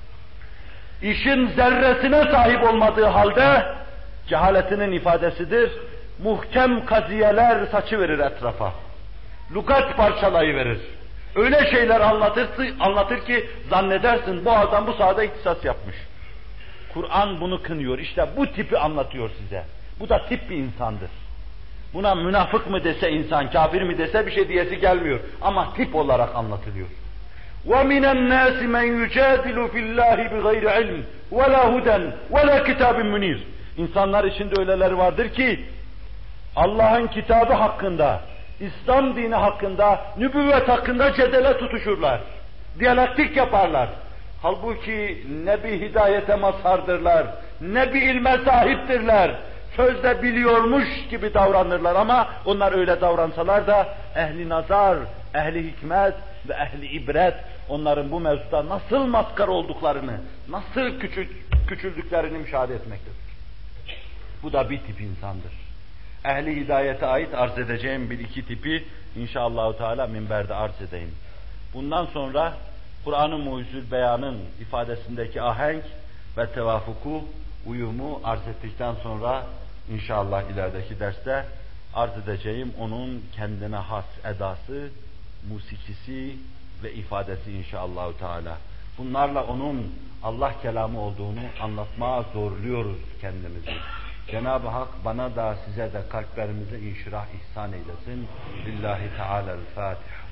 İşin zerresine sahip olmadığı halde cehaletinin ifadesidir. Muhkem kaziyeler saçıverir etrafa. Lugat parçalayıverir. Öyle şeyler anlatır ki zannedersin bu adam bu sahada ihtisas yapmış. Kur'an bunu kınıyor. İşte bu tipi anlatıyor size. Bu da tip bir insandır. Buna münafık mı dese insan, kafir mi dese bir şey diyesi gelmiyor. Ama tip olarak anlatılıyor. وَمِنَ النَّاسِ مَنْ يُجَادِلُ فِي اللّٰهِ بِغَيْرِ عِلْمٍ وَلَا هُدًى وَلَا كِتَابٍ مُنِيرٍ. İnsanlar içinde öyleler vardır ki Allah'ın kitabı hakkında, İslam dini hakkında, nübüvvet hakkında cedele tutuşurlar. Diyalektik yaparlar. Halbuki ne bir hidayete mazhardırlar, ne bir ilme sahiptirler. Sözde biliyormuş gibi davranırlar ama onlar öyle davransalar da ehli nazar, ehli hikmet ve ehli ibret onların bu mevzuda nasıl maskar olduklarını, nasıl küçüldüklerini müşahede etmektedir. Bu da bir tip insandır. Ehli hidayete ait arz edeceğim bir iki tipi inşallahü teala minberde arz edeyim. Bundan sonra Kur'an-ı Mucizül Beyan'ın ifadesindeki ahenk ve tevafuku, uyumu arz ettikten sonra inşallah ilerideki derste arz edeceğim onun kendine has edası, musikisi ve ifadesi inşallahü teala. Bunlarla onun Allah kelamı olduğunu anlatmaya zorluyoruz kendimizi. Cenab-ı Hak bana da size de kalplerimize inşirah ihsan eylesin. Lillahi Teala'l-Fatiha.